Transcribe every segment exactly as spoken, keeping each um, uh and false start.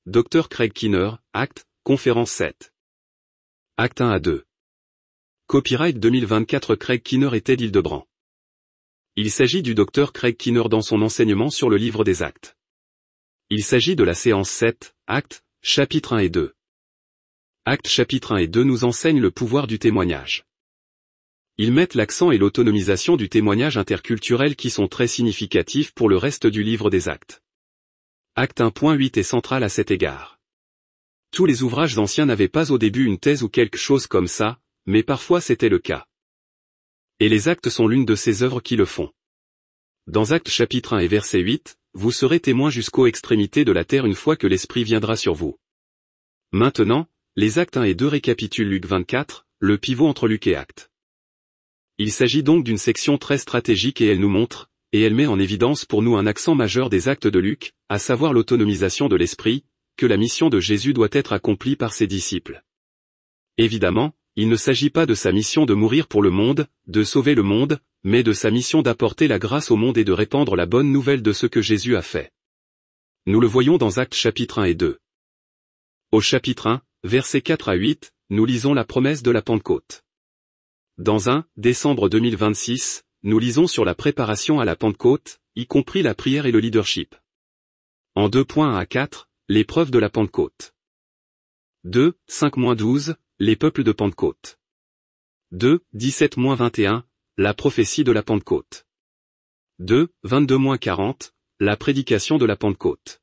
Docteur Craig Keener, Actes, conférence sept. Actes un à deux. Copyright deux mille vingt-quatre Craig Keener et Ted Hildebrand. Il s'agit du docteur Craig Keener dans son enseignement sur le livre des Actes. Il s'agit de la séance sept, Actes, chapitres un et deux. Actes chapitres un et deux nous enseignent le pouvoir du témoignage. Ils mettent l'accent et l'autonomisation du témoignage interculturel qui sont très significatifs pour le reste du livre des Actes. Acte un point huit est central à cet égard. Tous les ouvrages anciens n'avaient pas au début une thèse ou quelque chose comme ça, mais parfois c'était le cas. Et les Actes sont l'une de ces œuvres qui le font. Dans Actes chapitre un et verset huit, vous serez témoins jusqu'aux extrémités de la terre une fois que l'Esprit viendra sur vous. Maintenant, les Actes un et deux récapitulent Luc vingt-quatre, le pivot entre Luc et Actes. Il s'agit donc d'une section très stratégique et elle nous montre, et elle met en évidence pour nous un accent majeur des Actes de Luc, à savoir l'autonomisation de l'Esprit, que la mission de Jésus doit être accomplie par ses disciples. Évidemment, il ne s'agit pas de sa mission de mourir pour le monde, de sauver le monde, mais de sa mission d'apporter la grâce au monde et de répandre la bonne nouvelle de ce que Jésus a fait. Nous le voyons dans Actes chapitre un et deux. Au chapitre un, versets quatre à huit, nous lisons la promesse de la Pentecôte. Dans un décembre deux mille vingt-six, nous lisons sur la préparation à la Pentecôte, y compris la prière et le leadership. En deux point un à quatre, l'épreuve de la Pentecôte. deux, cinq à douze, les peuples de Pentecôte. deux, dix-sept à vingt et un, la prophétie de la Pentecôte. deux, vingt-deux à quarante, la prédication de la Pentecôte.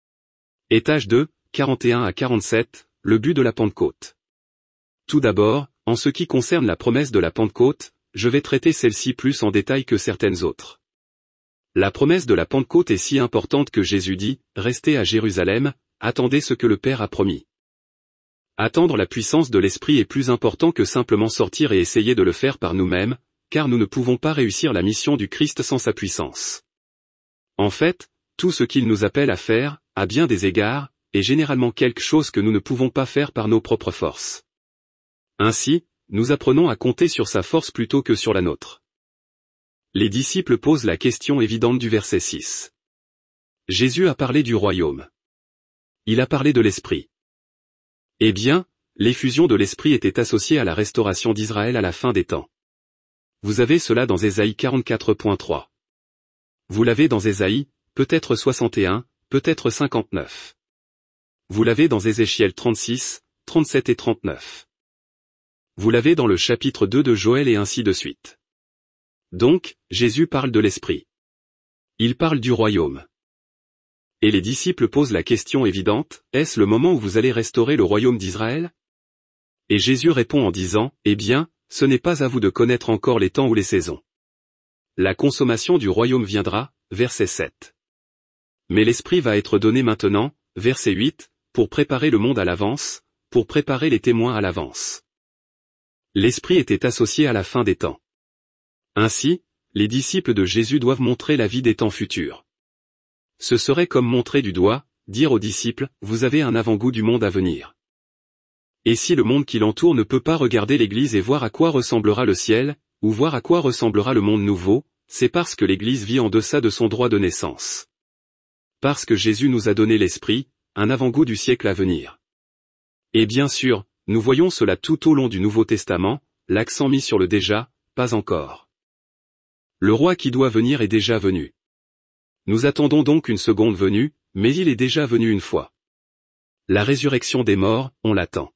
Étage deux, quarante et un à quarante-sept, le but de la Pentecôte. Tout d'abord, en ce qui concerne la promesse de la Pentecôte, je vais traiter celle-ci plus en détail que certaines autres. La promesse de la Pentecôte est si importante que Jésus dit, « Restez à Jérusalem, attendez ce que le Père a promis ». Attendre la puissance de l'Esprit est plus important que simplement sortir et essayer de le faire par nous-mêmes, car nous ne pouvons pas réussir la mission du Christ sans sa puissance. En fait, tout ce qu'il nous appelle à faire, à bien des égards, est généralement quelque chose que nous ne pouvons pas faire par nos propres forces. Ainsi, nous apprenons à compter sur sa force plutôt que sur la nôtre. Les disciples posent la question évidente du verset six. Jésus a parlé du royaume. Il a parlé de l'Esprit. Eh bien, l'effusion de l'Esprit était associée à la restauration d'Israël à la fin des temps. Vous avez cela dans Ésaïe quarante-quatre point trois. Vous l'avez dans Ésaïe, peut-être soixante et un, peut-être cinquante-neuf. Vous l'avez dans Ézéchiel trente-six, trente-sept et trente-neuf. Vous l'avez dans le chapitre deux de Joël et ainsi de suite. Donc, Jésus parle de l'Esprit. Il parle du royaume. Et les disciples posent la question évidente, est-ce le moment où vous allez restaurer le royaume d'Israël? Et Jésus répond en disant, eh bien, ce n'est pas à vous de connaître encore les temps ou les saisons. La consommation du royaume viendra, verset sept. Mais l'Esprit va être donné maintenant, verset huit, pour préparer le monde à l'avance, pour préparer les témoins à l'avance. L'Esprit était associé à la fin des temps. Ainsi, les disciples de Jésus doivent montrer la vie des temps futurs. Ce serait comme montrer du doigt, dire aux disciples, vous avez un avant-goût du monde à venir. Et si le monde qui l'entoure ne peut pas regarder l'Église et voir à quoi ressemblera le ciel, ou voir à quoi ressemblera le monde nouveau, c'est parce que l'Église vit en deçà de son droit de naissance. Parce que Jésus nous a donné l'Esprit, un avant-goût du siècle à venir. Et bien sûr, nous voyons cela tout au long du Nouveau Testament, l'accent mis sur le déjà, pas encore. Le roi qui doit venir est déjà venu. Nous attendons donc une seconde venue, mais il est déjà venu une fois. La résurrection des morts, on l'attend.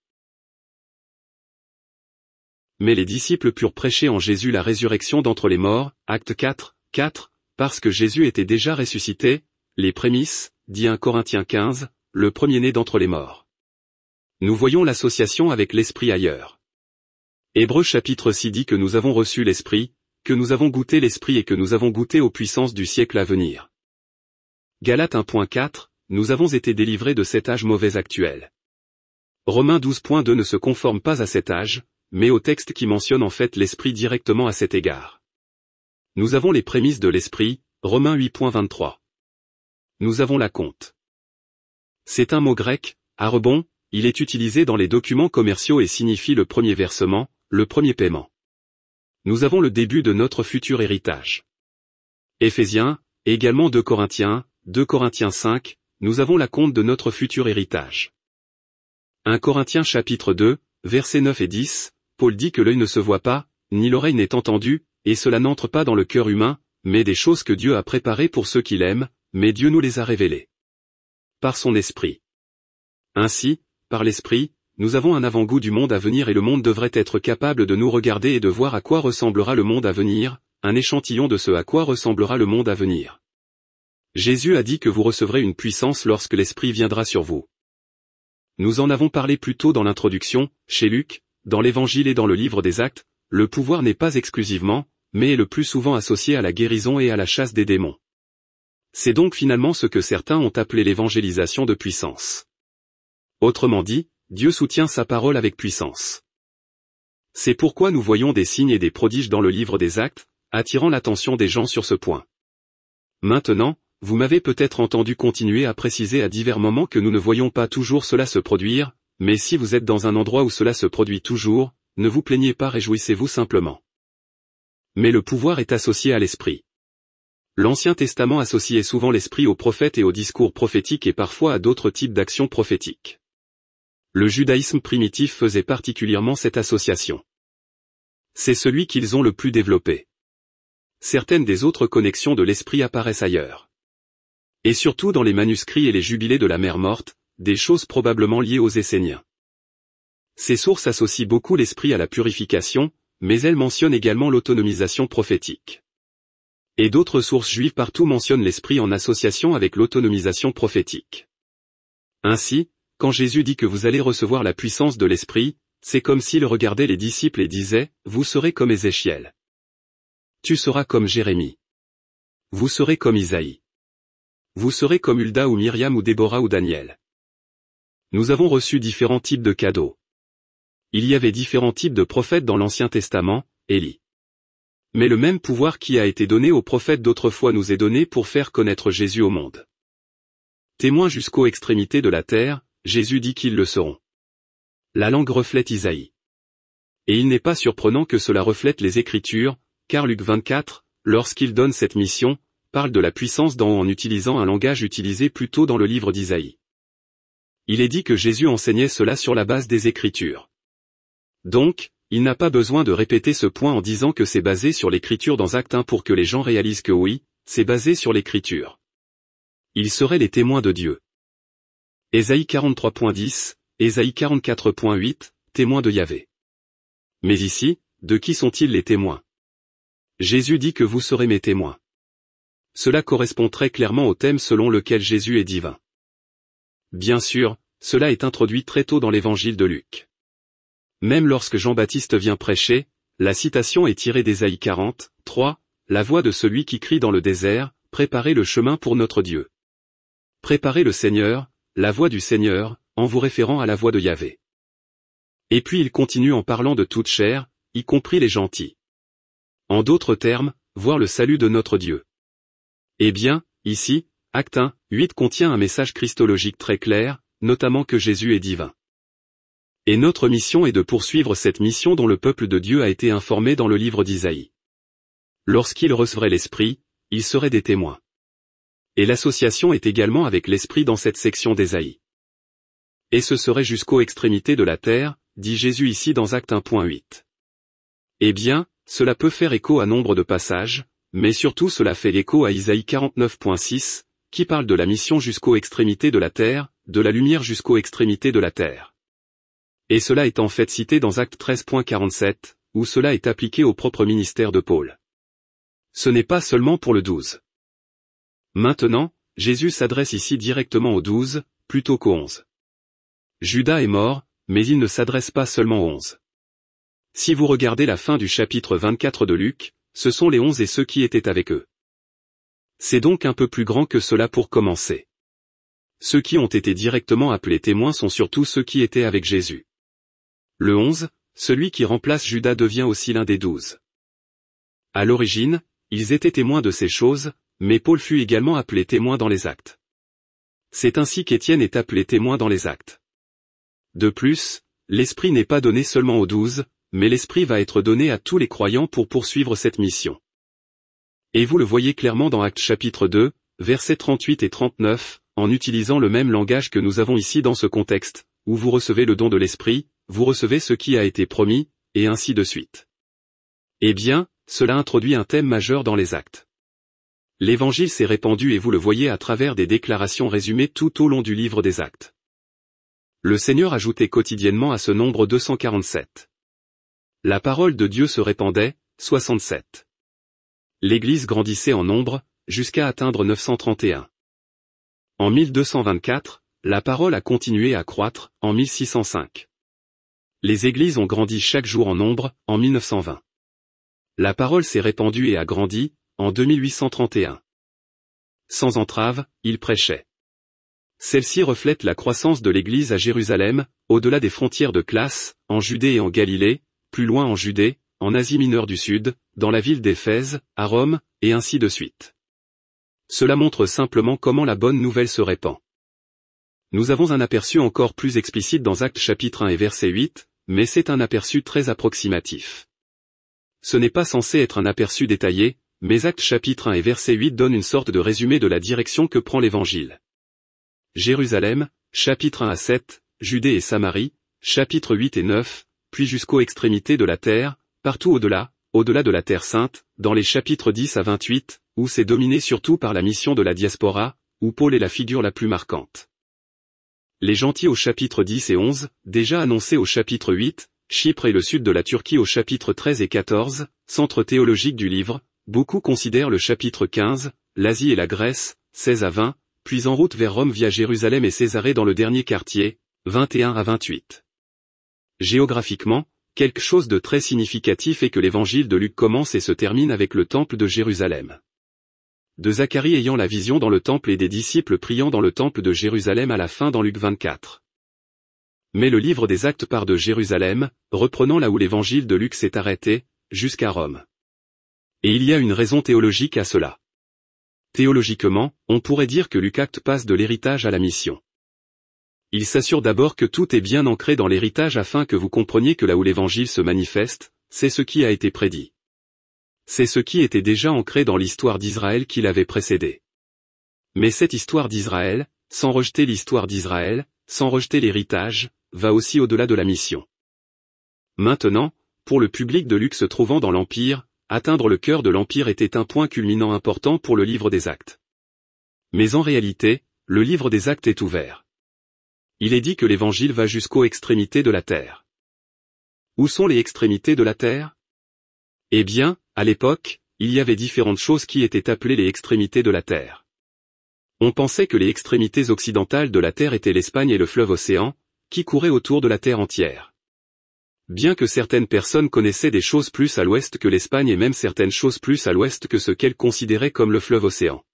Mais les disciples purent prêcher en Jésus la résurrection d'entre les morts, Acte quatre, quatre, parce que Jésus était déjà ressuscité, les prémices, dit un Corinthiens quinze, le premier-né d'entre les morts. Nous voyons l'association avec l'Esprit ailleurs. Hébreux chapitre six dit que nous avons reçu l'Esprit, que nous avons goûté l'Esprit et que nous avons goûté aux puissances du siècle à venir. Galates un point quatre, nous avons été délivrés de cet âge mauvais actuel. Romains douze point deux ne se conforme pas à cet âge, mais au texte qui mentionne en fait l'Esprit directement à cet égard. Nous avons les prémices de l'Esprit, Romains huit point vingt-trois. Nous avons la compte. C'est un mot grec, arrebon, il est utilisé dans les documents commerciaux et signifie le premier versement, le premier paiement. Nous avons le début de notre futur héritage. Éphésiens, également deux Corinthiens, deux Corinthiens cinq, nous avons la compte de notre futur héritage. premier Corinthiens chapitre deux, versets neuf et dix, Paul dit que l'œil ne se voit pas, ni l'oreille n'est entendue, et cela n'entre pas dans le cœur humain, mais des choses que Dieu a préparées pour ceux qui l'aiment, mais Dieu nous les a révélées par son esprit. Ainsi, par l'esprit, nous avons un avant-goût du monde à venir et le monde devrait être capable de nous regarder et de voir à quoi ressemblera le monde à venir, un échantillon de ce à quoi ressemblera le monde à venir. Jésus a dit que vous recevrez une puissance lorsque l'Esprit viendra sur vous. Nous en avons parlé plus tôt dans l'introduction, chez Luc, dans l'Évangile et dans le livre des Actes, le pouvoir n'est pas exclusivement, mais est le plus souvent associé à la guérison et à la chasse des démons. C'est donc finalement ce que certains ont appelé l'évangélisation de puissance. Autrement dit, Dieu soutient sa parole avec puissance. C'est pourquoi nous voyons des signes et des prodiges dans le livre des Actes, attirant l'attention des gens sur ce point. Maintenant, vous m'avez peut-être entendu continuer à préciser à divers moments que nous ne voyons pas toujours cela se produire, mais si vous êtes dans un endroit où cela se produit toujours, ne vous plaignez pas, réjouissez-vous simplement. Mais le pouvoir est associé à l'esprit. L'Ancien Testament associait souvent l'esprit aux prophètes et aux discours prophétiques et parfois à d'autres types d'actions prophétiques. Le judaïsme primitif faisait particulièrement cette association. C'est celui qu'ils ont le plus développé. Certaines des autres connexions de l'esprit apparaissent ailleurs. Et surtout dans les manuscrits et les jubilés de la mer morte, des choses probablement liées aux Esséniens. Ces sources associent beaucoup l'esprit à la purification, mais elles mentionnent également l'autonomisation prophétique. Et d'autres sources juives partout mentionnent l'esprit en association avec l'autonomisation prophétique. Ainsi, quand Jésus dit que vous allez recevoir la puissance de l'esprit, c'est comme s'il regardait les disciples et disait, vous serez comme Ézéchiel. Tu seras comme Jérémie. Vous serez comme Isaïe. Vous serez comme Hulda ou Myriam ou Déborah ou Daniel. Nous avons reçu différents types de cadeaux. Il y avait différents types de prophètes dans l'Ancien Testament, Élie. Mais le même pouvoir qui a été donné aux prophètes d'autrefois nous est donné pour faire connaître Jésus au monde. Témoins jusqu'aux extrémités de la terre, Jésus dit qu'ils le seront. La langue reflète Isaïe. Et il n'est pas surprenant que cela reflète les Écritures, car Luc vingt-quatre, lorsqu'il donne cette mission, parle de la puissance d'en haut en utilisant un langage utilisé plus tôt dans le livre d'Isaïe. Il est dit que Jésus enseignait cela sur la base des Écritures. Donc, il n'a pas besoin de répéter ce point en disant que c'est basé sur l'Écriture dans Acte un pour que les gens réalisent que oui, c'est basé sur l'Écriture. Ils seraient les témoins de Dieu. Ésaïe quarante-trois point dix, Ésaïe quarante-quatre point huit, témoins de Yahvé. Mais ici, de qui sont-ils les témoins? Jésus dit que vous serez mes témoins. Cela correspond très clairement au thème selon lequel Jésus est divin. Bien sûr, cela est introduit très tôt dans l'évangile de Luc. Même lorsque Jean-Baptiste vient prêcher, la citation est tirée d'Ésaïe quarante, trois, la voix de celui qui crie dans le désert, préparez le chemin pour notre Dieu. Préparez le Seigneur, la voix du Seigneur, en vous référant à la voix de Yahvé. Et puis il continue en parlant de toute chair, y compris les gentils. En d'autres termes, voir le salut de notre Dieu. Eh bien, ici, Acte un, huit contient un message christologique très clair, notamment que Jésus est divin. Et notre mission est de poursuivre cette mission dont le peuple de Dieu a été informé dans le livre d'Isaïe. Lorsqu'ils recevraient l'Esprit, ils seraient des témoins. Et l'association est également avec l'Esprit dans cette section d'Ésaïe. Et ce serait jusqu'aux extrémités de la terre, dit Jésus ici dans Acte un point huit. Eh bien, cela peut faire écho à nombre de passages, mais surtout cela fait écho à Isaïe quarante-neuf point six, qui parle de la mission jusqu'aux extrémités de la terre, de la lumière jusqu'aux extrémités de la terre. Et cela est en fait cité dans Acte treize point quarante-sept, où cela est appliqué au propre ministère de Paul. Ce n'est pas seulement pour le douze. Maintenant, Jésus s'adresse ici directement aux douze, plutôt qu'aux onze. Judas est mort, mais il ne s'adresse pas seulement aux onze. Si vous regardez la fin du chapitre vingt-quatre de Luc, ce sont les onze et ceux qui étaient avec eux. C'est donc un peu plus grand que cela pour commencer. Ceux qui ont été directement appelés témoins sont surtout ceux qui étaient avec Jésus. Le onze, celui qui remplace Judas devient aussi l'un des douze. À l'origine, ils étaient témoins de ces choses, mais Paul fut également appelé témoin dans les Actes. C'est ainsi qu'Étienne est appelé témoin dans les Actes. De plus, l'Esprit n'est pas donné seulement aux douze, mais l'Esprit va être donné à tous les croyants pour poursuivre cette mission. Et vous le voyez clairement dans Actes chapitre deux, versets trente-huit et trente-neuf, en utilisant le même langage que nous avons ici dans ce contexte, où vous recevez le don de l'Esprit, vous recevez ce qui a été promis, et ainsi de suite. Eh bien, cela introduit un thème majeur dans les actes. L'Évangile s'est répandu et vous le voyez à travers des déclarations résumées tout au long du livre des Actes. Le Seigneur ajoutait quotidiennement à ce nombre deux cent quarante-sept. La parole de Dieu se répandait, soixante-sept. L'Église grandissait en nombre, jusqu'à atteindre neuf cent trente et un. En mille deux cent vingt-quatre, la parole a continué à croître, en mille six cent cinq. Les églises ont grandi chaque jour en nombre, en mille neuf cent vingt. La parole s'est répandue et a grandi, en deux mille huit cent trente et un. Sans entrave, il prêchait. Celle-ci reflète la croissance de l'Église à Jérusalem, au-delà des frontières de classe, en Judée et en Galilée, plus loin en Judée, en Asie mineure du Sud, dans la ville d'Éphèse, à Rome, et ainsi de suite. Cela montre simplement comment la bonne nouvelle se répand. Nous avons un aperçu encore plus explicite dans Actes chapitre un et verset huit, mais c'est un aperçu très approximatif. Ce n'est pas censé être un aperçu détaillé, mais Actes chapitre un et verset huit donne une sorte de résumé de la direction que prend l'Évangile. Jérusalem, chapitre un à sept, Judée et Samarie, chapitre huit et neuf, puis jusqu'aux extrémités de la terre, partout au-delà, au-delà de la terre sainte, dans les chapitres dix à vingt-huit, où c'est dominé surtout par la mission de la diaspora, où Paul est la figure la plus marquante. Les gentils au chapitre dix et onze, déjà annoncés au chapitre huit, Chypre et le sud de la Turquie au chapitre treize et quatorze, centre théologique du livre, beaucoup considèrent le chapitre quinze, l'Asie et la Grèce, seize à vingt, puis en route vers Rome via Jérusalem et Césarée dans le dernier quartier, vingt et un à vingt-huit. Géographiquement, quelque chose de très significatif est que l'évangile de Luc commence et se termine avec le temple de Jérusalem. De Zacharie ayant la vision dans le temple et des disciples priant dans le temple de Jérusalem à la fin dans Luc vingt-quatre. Mais le livre des Actes part de Jérusalem, reprenant là où l'évangile de Luc s'est arrêté, jusqu'à Rome. Et il y a une raison théologique à cela. Théologiquement, on pourrait dire que Luc Actes passe de l'héritage à la mission. Il s'assure d'abord que tout est bien ancré dans l'héritage afin que vous compreniez que là où l'évangile se manifeste, c'est ce qui a été prédit. C'est ce qui était déjà ancré dans l'histoire d'Israël qui l'avait précédé. Mais cette histoire d'Israël, sans rejeter l'histoire d'Israël, sans rejeter l'héritage, va aussi au-delà de la mission. Maintenant, pour le public de Luc se trouvant dans l'Empire, atteindre le cœur de l'Empire était un point culminant important pour le livre des Actes. Mais en réalité, le livre des Actes est ouvert. Il est dit que l'Évangile va jusqu'aux extrémités de la terre. Où sont les extrémités de la terre? Eh bien, à l'époque, il y avait différentes choses qui étaient appelées les extrémités de la terre. On pensait que les extrémités occidentales de la terre étaient l'Espagne et le fleuve Océan, qui couraient autour de la terre entière. Bien que certaines personnes connaissaient des choses plus à l'ouest que l'Espagne et même certaines choses plus à l'ouest que ce qu'elles considéraient comme le fleuve Océan.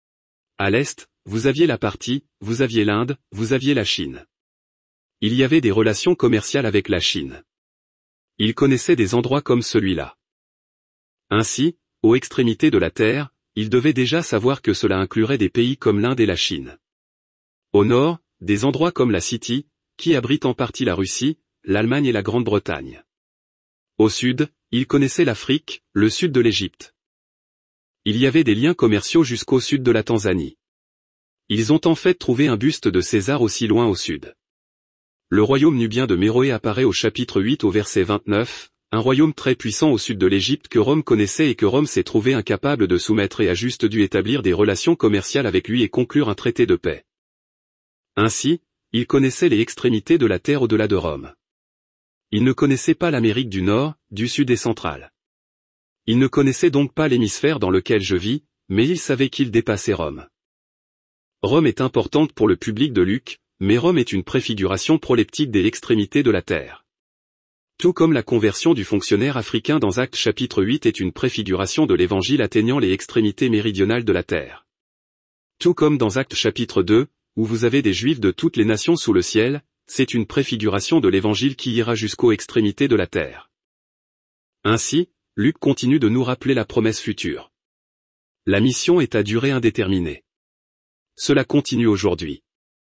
À l'est, vous aviez la partie, vous aviez l'Inde, vous aviez la Chine. Il y avait des relations commerciales avec la Chine. Ils connaissaient des endroits comme celui-là. Ainsi, aux extrémités de la terre, ils devaient déjà savoir que cela inclurait des pays comme l'Inde et la Chine. Au nord, des endroits comme la Scythie, qui abrite en partie la Russie, l'Allemagne et la Grande-Bretagne. Au sud, ils connaissaient l'Afrique, le sud de l'Égypte. Il y avait des liens commerciaux jusqu'au sud de la Tanzanie. Ils ont en fait trouvé un buste de César aussi loin au sud. Le royaume nubien de Méroé apparaît au chapitre huit au verset vingt-neuf, un royaume très puissant au sud de l'Égypte que Rome connaissait et que Rome s'est trouvé incapable de soumettre et a juste dû établir des relations commerciales avec lui et conclure un traité de paix. Ainsi, ils connaissaient les extrémités de la terre au-delà de Rome. Ils ne connaissaient pas l'Amérique du Nord, du Sud et centrale. Ils ne connaissaient donc pas l'hémisphère dans lequel je vis, mais ils savaient qu'ils dépassaient Rome. Rome est importante pour le public de Luc, mais Rome est une préfiguration proleptique des extrémités de la terre. Tout comme la conversion du fonctionnaire africain dans Actes chapitre huit est une préfiguration de l'évangile atteignant les extrémités méridionales de la terre. Tout comme dans Actes chapitre deux, où vous avez des Juifs de toutes les nations sous le ciel, c'est une préfiguration de l'évangile qui ira jusqu'aux extrémités de la terre. Ainsi, Luc continue de nous rappeler la promesse future. La mission est à durée indéterminée. Cela continue aujourd'hui.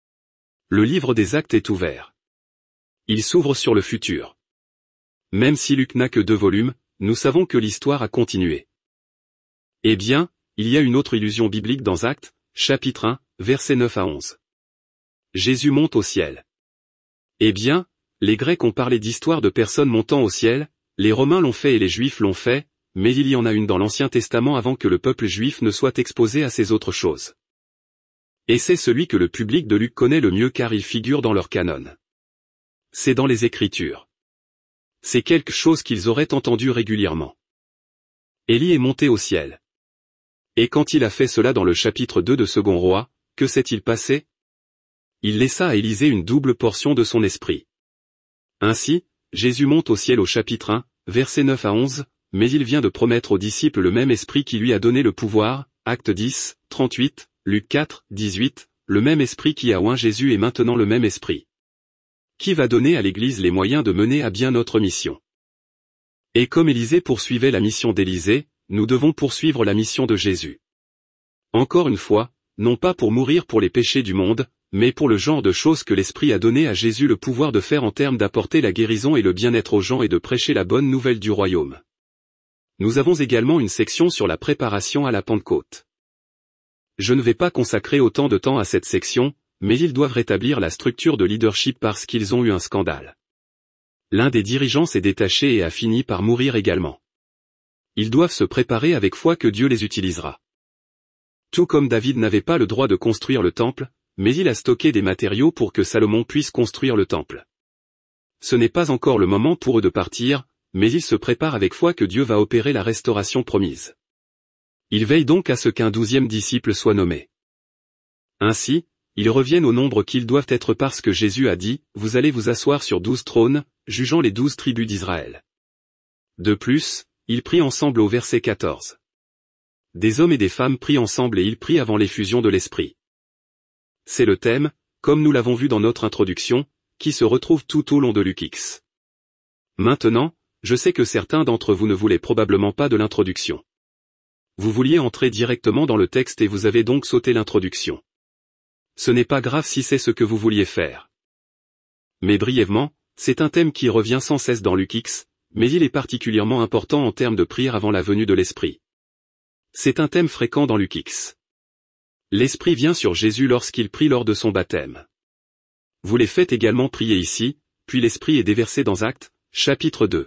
Le livre des Actes est ouvert. Il s'ouvre sur le futur. Même si Luc n'a que deux volumes, nous savons que l'histoire a continué. Eh bien, il y a une autre illusion biblique dans Actes, chapitre un, versets neuf à onze. Jésus monte au ciel. Eh bien, les Grecs ont parlé d'histoires de personnes montant au ciel, les Romains l'ont fait et les Juifs l'ont fait, mais il y en a une dans l'Ancien Testament avant que le peuple juif ne soit exposé à ces autres choses. Et c'est celui que le public de Luc connaît le mieux car il figure dans leur canon. C'est dans les Écritures. C'est quelque chose qu'ils auraient entendu régulièrement. Élie est monté au ciel. Et quand il a fait cela dans le chapitre deux de Second Roi, que s'est-il passé? Il laissa à Élisée une double portion de son esprit. Ainsi, Jésus monte au ciel au chapitre un, versets neuf à onze, mais il vient de promettre aux disciples le même esprit qui lui a donné le pouvoir, Acte dix, trente-huit, Luc quatre, dix-huit, le même esprit qui a oint Jésus est maintenant le même esprit. Qui va donner à l'Église les moyens de mener à bien notre mission. Et comme Élisée poursuivait la mission d'Élisée, nous devons poursuivre la mission de Jésus. Encore une fois, non pas pour mourir pour les péchés du monde, mais pour le genre de choses que l'Esprit a donné à Jésus le pouvoir de faire en termes d'apporter la guérison et le bien-être aux gens et de prêcher la bonne nouvelle du royaume. Nous avons également une section sur la préparation à la Pentecôte. Je ne vais pas consacrer autant de temps à cette section, mais ils doivent rétablir la structure de leadership parce qu'ils ont eu un scandale. L'un des dirigeants s'est détaché et a fini par mourir également. Ils doivent se préparer avec foi que Dieu les utilisera. Tout comme David n'avait pas le droit de construire le temple, mais il a stocké des matériaux pour que Salomon puisse construire le temple. Ce n'est pas encore le moment pour eux de partir, mais ils se préparent avec foi que Dieu va opérer la restauration promise. Ils veillent donc à ce qu'un douzième disciple soit nommé. Ainsi, ils reviennent au nombre qu'ils doivent être parce que Jésus a dit, « Vous allez vous asseoir sur douze trônes, jugeant les douze tribus d'Israël. » De plus, ils prient ensemble au verset quatorze. Des hommes et des femmes prient ensemble et ils prient avant l'effusion de l'Esprit. C'est le thème, comme nous l'avons vu dans notre introduction, qui se retrouve tout au long de Luc X. Maintenant, je sais que certains d'entre vous ne voulaient probablement pas de l'introduction. Vous vouliez entrer directement dans le texte et vous avez donc sauté l'introduction. Ce n'est pas grave si c'est ce que vous vouliez faire. Mais brièvement, c'est un thème qui revient sans cesse dans Luc X, mais il est particulièrement important en termes de prière avant la venue de l'Esprit. C'est un thème fréquent dans Luc X. L'Esprit vient sur Jésus lorsqu'il prie lors de son baptême. Vous les faites également prier ici, puis l'Esprit est déversé dans Actes, chapitre deux.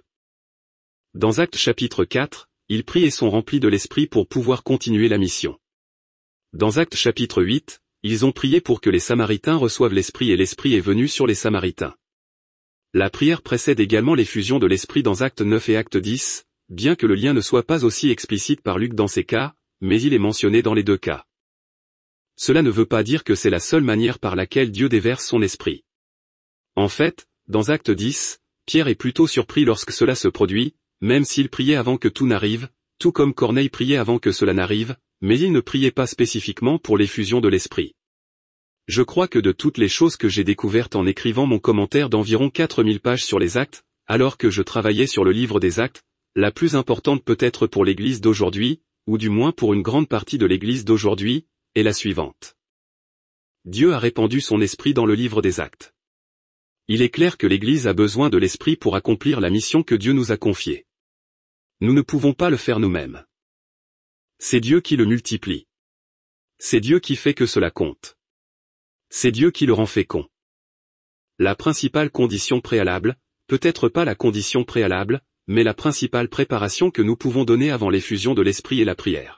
Dans Actes chapitre quatre, ils prient et sont remplis de l'Esprit pour pouvoir continuer la mission. Dans Actes chapitre huit, ils ont prié pour que les Samaritains reçoivent l'Esprit et l'Esprit est venu sur les Samaritains. La prière précède également l'effusion de l'Esprit dans Actes neuf et Acte dix, bien que le lien ne soit pas aussi explicite par Luc dans ces cas, mais il est mentionné dans les deux cas. Cela ne veut pas dire que c'est la seule manière par laquelle Dieu déverse son Esprit. En fait, dans Acte dix, Pierre est plutôt surpris lorsque cela se produit, même s'il priait avant que tout n'arrive, tout comme Corneille priait avant que cela n'arrive, mais il ne priait pas spécifiquement pour l'effusion de l'Esprit. Je crois que de toutes les choses que j'ai découvertes en écrivant mon commentaire d'environ quatre mille pages sur les actes, alors que je travaillais sur le livre des actes, la plus importante peut-être pour l'Église d'aujourd'hui, ou du moins pour une grande partie de l'Église d'aujourd'hui, est la suivante. Dieu a répandu son esprit dans le livre des actes. Il est clair que l'Église a besoin de l'esprit pour accomplir la mission que Dieu nous a confiée. Nous ne pouvons pas le faire nous-mêmes. C'est Dieu qui le multiplie. C'est Dieu qui fait que cela compte. C'est Dieu qui le rend fécond. La principale condition préalable, peut-être pas la condition préalable, mais la principale préparation que nous pouvons donner avant l'effusion de l'Esprit est la prière.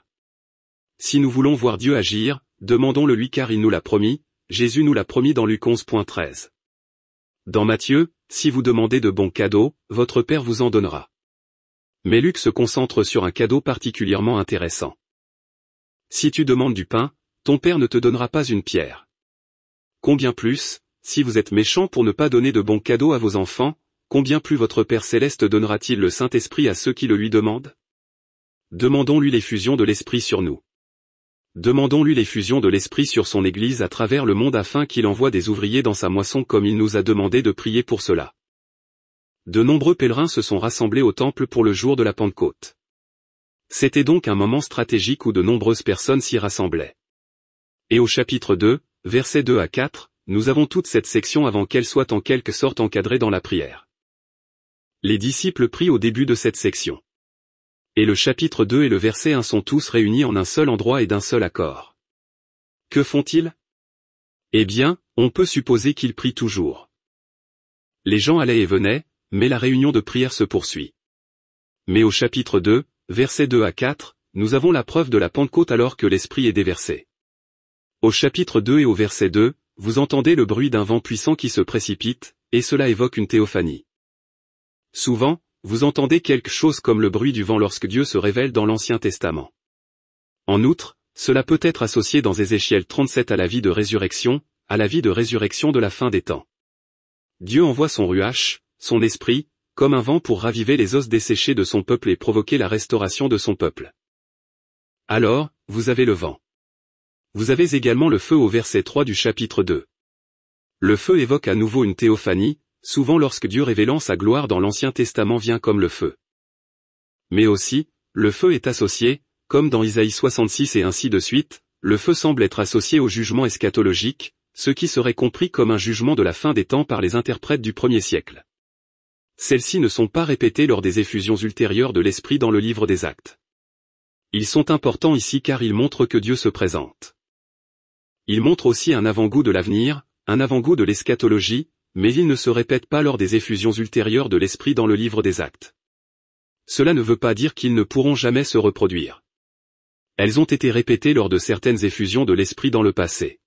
Si nous voulons voir Dieu agir, demandons-le lui car il nous l'a promis, Jésus nous l'a promis dans Luc onze, treize. Dans Matthieu, si vous demandez de bons cadeaux, votre Père vous en donnera. Mais Luc se concentre sur un cadeau particulièrement intéressant. Si tu demandes du pain, ton Père ne te donnera pas une pierre. Combien plus, si vous êtes méchant pour ne pas donner de bons cadeaux à vos enfants, combien plus votre Père Céleste donnera-t-il le Saint-Esprit à ceux qui le lui demandent? Demandons-lui l'effusion de l'Esprit sur nous. Demandons-lui l'effusion de l'Esprit sur son Église à travers le monde afin qu'il envoie des ouvriers dans sa moisson comme il nous a demandé de prier pour cela. De nombreux pèlerins se sont rassemblés au temple pour le jour de la Pentecôte. C'était donc un moment stratégique où de nombreuses personnes s'y rassemblaient. Et au chapitre deux, versets deux à quatre, nous avons toute cette section avant qu'elle soit en quelque sorte encadrée dans la prière. Les disciples prient au début de cette section. Et le chapitre deux et le verset un sont tous réunis en un seul endroit et d'un seul accord. Que font-ils? Eh bien, on peut supposer qu'ils prient toujours. Les gens allaient et venaient, mais la réunion de prière se poursuit. Mais au chapitre deux, versets deux à quatre, nous avons la preuve de la Pentecôte alors que l'Esprit est déversé. Au chapitre deux et au verset deux, vous entendez le bruit d'un vent puissant qui se précipite, et cela évoque une théophanie. Souvent, vous entendez quelque chose comme le bruit du vent lorsque Dieu se révèle dans l'Ancien Testament. En outre, cela peut être associé dans Ézéchiel trente-sept à la vie de résurrection, à la vie de résurrection de la fin des temps. Dieu envoie son ruach, son esprit, comme un vent pour raviver les os desséchés de son peuple et provoquer la restauration de son peuple. Alors, vous avez le vent. Vous avez également le feu au verset trois du chapitre deux. Le feu évoque à nouveau une théophanie, souvent lorsque Dieu révélant sa gloire dans l'Ancien Testament vient comme le feu. Mais aussi, le feu est associé, comme dans Isaïe soixante-six et ainsi de suite, le feu semble être associé au jugement eschatologique, ce qui serait compris comme un jugement de la fin des temps par les interprètes du premier siècle. Celles-ci ne sont pas répétées lors des effusions ultérieures de l'Esprit dans le livre des Actes. Ils sont importants ici car ils montrent que Dieu se présente. Ils montrent aussi un avant-goût de l'avenir, un avant-goût de l'eschatologie, mais ils ne se répètent pas lors des effusions ultérieures de l'Esprit dans le livre des Actes. Cela ne veut pas dire qu'ils ne pourront jamais se reproduire. Elles ont été répétées lors de certaines effusions de l'Esprit dans le passé.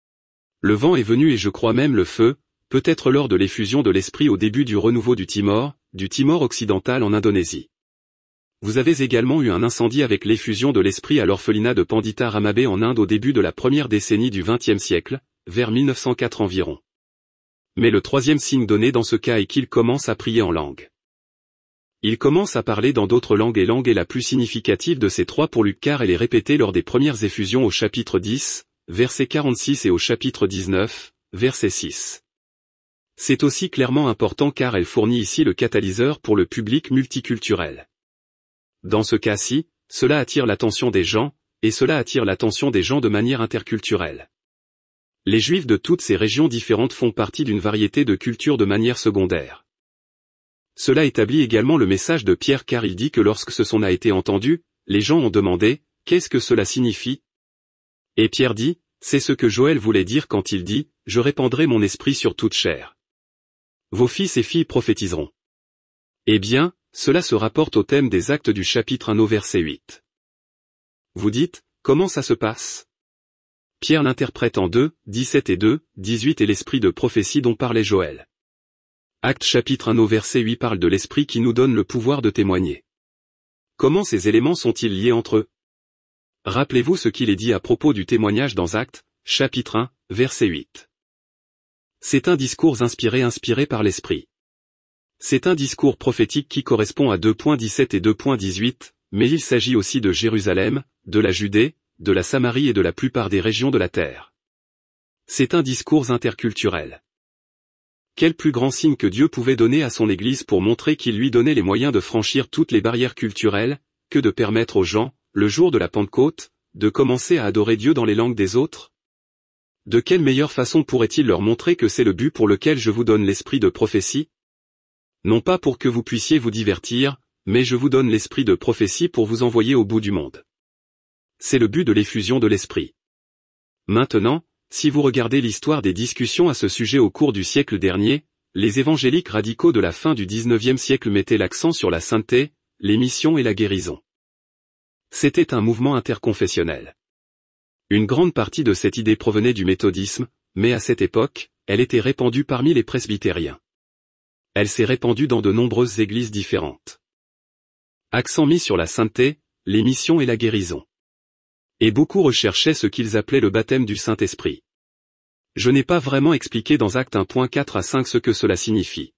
Le vent est venu et je crois même le feu, peut-être lors de l'effusion de l'Esprit au début du renouveau du Timor, du Timor occidental en Indonésie. Vous avez également eu un incendie avec l'effusion de l'Esprit à l'orphelinat de Pandita Ramabe en Inde au début de la première décennie du vingtième siècle, vers mille neuf cent quatre environ. Mais le troisième signe donné dans ce cas est qu'il commence à prier en langue. Il commence à parler dans d'autres langues et langue est la plus significative de ces trois pour Luc car elle est répétée lors des premières effusions au chapitre dix, verset quarante-six et au chapitre dix-neuf, verset six. C'est aussi clairement important car elle fournit ici le catalyseur pour le public multiculturel. Dans ce cas-ci, cela attire l'attention des gens, et cela attire l'attention des gens de manière interculturelle. Les Juifs de toutes ces régions différentes font partie d'une variété de cultures de manière secondaire. Cela établit également le message de Pierre car il dit que lorsque ce son a été entendu, les gens ont demandé, qu'est-ce que cela signifie? Et Pierre dit, c'est ce que Joël voulait dire quand il dit, je répandrai mon esprit sur toute chair. Vos fils et filles prophétiseront. Eh bien, cela se rapporte au thème des Actes du chapitre un au verset huit. Vous dites, comment ça se passe? Pierre l'interprète en deux, dix-sept et deux, dix-huit et l'esprit de prophétie dont parlait Joël. Actes chapitre un au verset huit parle de l'esprit qui nous donne le pouvoir de témoigner. Comment ces éléments sont-ils liés entre eux? Rappelez-vous ce qu'il est dit à propos du témoignage dans Actes, chapitre un, verset huit. C'est un discours inspiré inspiré par l'esprit. C'est un discours prophétique qui correspond à deux dix-sept et deux dix-huit, mais il s'agit aussi de Jérusalem, de la Judée, de la Samarie et de la plupart des régions de la terre. C'est un discours interculturel. Quel plus grand signe que Dieu pouvait donner à son Église pour montrer qu'il lui donnait les moyens de franchir toutes les barrières culturelles, que de permettre aux gens, le jour de la Pentecôte, de commencer à adorer Dieu dans les langues des autres? De quelle meilleure façon pourrait-il leur montrer que c'est le but pour lequel je vous donne l'esprit de prophétie? Non pas pour que vous puissiez vous divertir, mais je vous donne l'esprit de prophétie pour vous envoyer au bout du monde. C'est le but de l'effusion de l'esprit. Maintenant, si vous regardez l'histoire des discussions à ce sujet au cours du siècle dernier, les évangéliques radicaux de la fin du dix-neuvième siècle mettaient l'accent sur la sainteté, les missions et la guérison. C'était un mouvement interconfessionnel. Une grande partie de cette idée provenait du méthodisme, mais à cette époque, elle était répandue parmi les presbytériens. Elle s'est répandue dans de nombreuses églises différentes. Accent mis sur la sainteté, les missions et la guérison. Et beaucoup recherchaient ce qu'ils appelaient le baptême du Saint-Esprit. Je n'ai pas vraiment expliqué dans Actes un point quatre à cinq ce que cela signifie.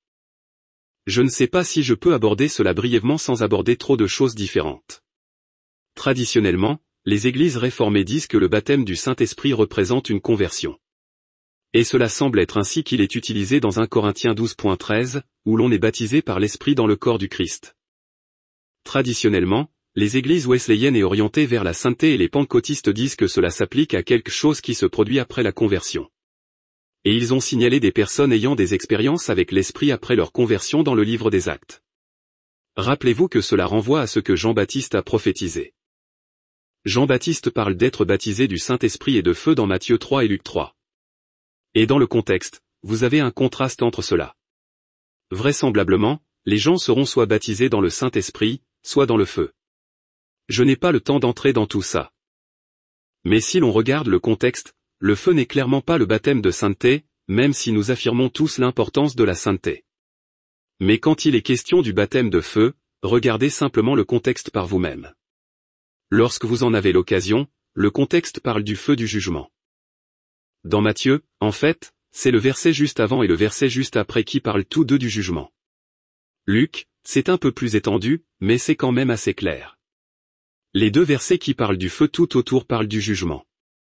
Je ne sais pas si je peux aborder cela brièvement sans aborder trop de choses différentes. Traditionnellement, les églises réformées disent que le baptême du Saint-Esprit représente une conversion. Et cela semble être ainsi qu'il est utilisé dans un Corinthiens douze treize, où l'on est baptisé par l'Esprit dans le corps du Christ. Traditionnellement, les églises wesleyennes et orientées vers la sainteté et les pentecôtistes disent que cela s'applique à quelque chose qui se produit après la conversion. Et ils ont signalé des personnes ayant des expériences avec l'Esprit après leur conversion dans le livre des Actes. Rappelez-vous que cela renvoie à ce que Jean-Baptiste a prophétisé. Jean-Baptiste parle d'être baptisé du Saint-Esprit et de feu dans Matthieu trois et Luc trois. Et dans le contexte, vous avez un contraste entre cela. Vraisemblablement, les gens seront soit baptisés dans le Saint-Esprit, soit dans le feu. Je n'ai pas le temps d'entrer dans tout ça. Mais si l'on regarde le contexte, le feu n'est clairement pas le baptême de sainteté, même si nous affirmons tous l'importance de la sainteté. Mais quand il est question du baptême de feu, regardez simplement le contexte par vous-même. Lorsque vous en avez l'occasion, le contexte parle du feu du jugement. Dans Matthieu, en fait, c'est le verset juste avant et le verset juste après qui parlent tous deux du jugement. Luc, c'est un peu plus étendu, mais c'est quand même assez clair. Les deux versets qui parlent du feu tout autour parlent du jugement.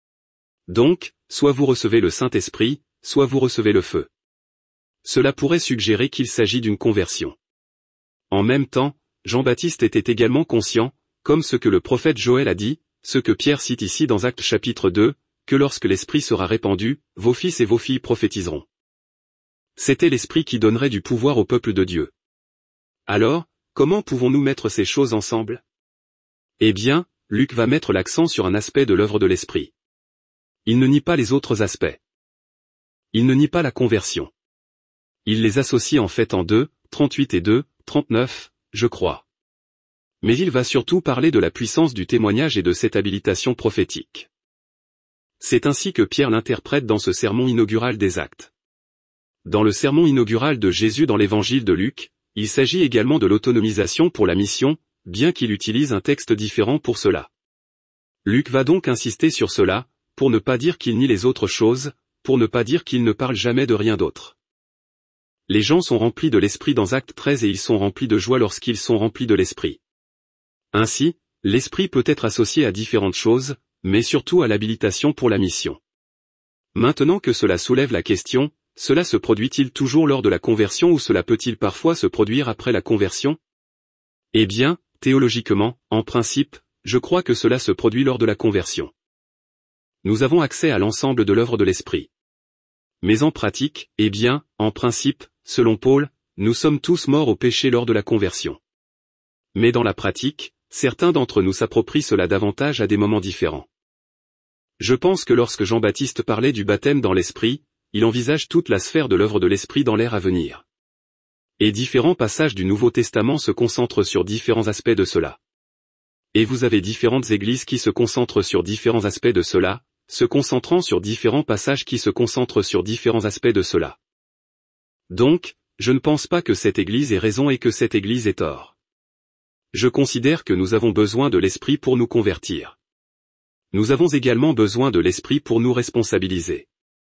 Donc, soit vous recevez le Saint-Esprit, soit vous recevez le feu. Cela pourrait suggérer qu'il s'agit d'une conversion. En même temps, Jean-Baptiste était également conscient, comme ce que le prophète Joël a dit, ce que Pierre cite ici dans Actes chapitre deux, que lorsque l'Esprit sera répandu, vos fils et vos filles prophétiseront. C'était l'Esprit qui donnerait du pouvoir au peuple de Dieu. Alors, comment pouvons-nous mettre ces choses ensemble? Eh bien, Luc va mettre l'accent sur un aspect de l'œuvre de l'Esprit. Il ne nie pas les autres aspects. Il ne nie pas la conversion. Il les associe en fait en deux, trente-huit et deux, trente-neuf, je crois. Mais il va surtout parler de la puissance du témoignage et de cette habilitation prophétique. C'est ainsi que Pierre l'interprète dans ce sermon inaugural des Actes. Dans le sermon inaugural de Jésus dans l'évangile de Luc, il s'agit également de l'autonomisation pour la mission, bien qu'il utilise un texte différent pour cela. Luc va donc insister sur cela, pour ne pas dire qu'il nie les autres choses, pour ne pas dire qu'il ne parle jamais de rien d'autre. Les gens sont remplis de l'Esprit dans Actes treize et ils sont remplis de joie lorsqu'ils sont remplis de l'Esprit. Ainsi, l'Esprit peut être associé à différentes choses, mais surtout à l'habilitation pour la mission. Maintenant que cela soulève la question, cela se produit-il toujours lors de la conversion ou cela peut-il parfois se produire après la conversion? Eh bien, théologiquement, en principe, je crois que cela se produit lors de la conversion. Nous avons accès à l'ensemble de l'œuvre de l'Esprit. Mais en pratique, eh bien, en principe, selon Paul, nous sommes tous morts au péché lors de la conversion. Mais dans la pratique, certains d'entre nous s'approprient cela davantage à des moments différents. Je pense que lorsque Jean-Baptiste parlait du baptême dans l'Esprit, il envisage toute la sphère de l'œuvre de l'Esprit dans l'ère à venir. Et différents passages du Nouveau Testament se concentrent sur différents aspects de cela. Et vous avez différentes églises qui se concentrent sur différents aspects de cela, se concentrant sur différents passages qui se concentrent sur différents aspects de cela. Donc, je ne pense pas que cette église ait raison et que cette église ait tort. Je considère que nous avons besoin de l'Esprit pour nous convertir. Nous avons également besoin de l'Esprit pour nous responsabiliser.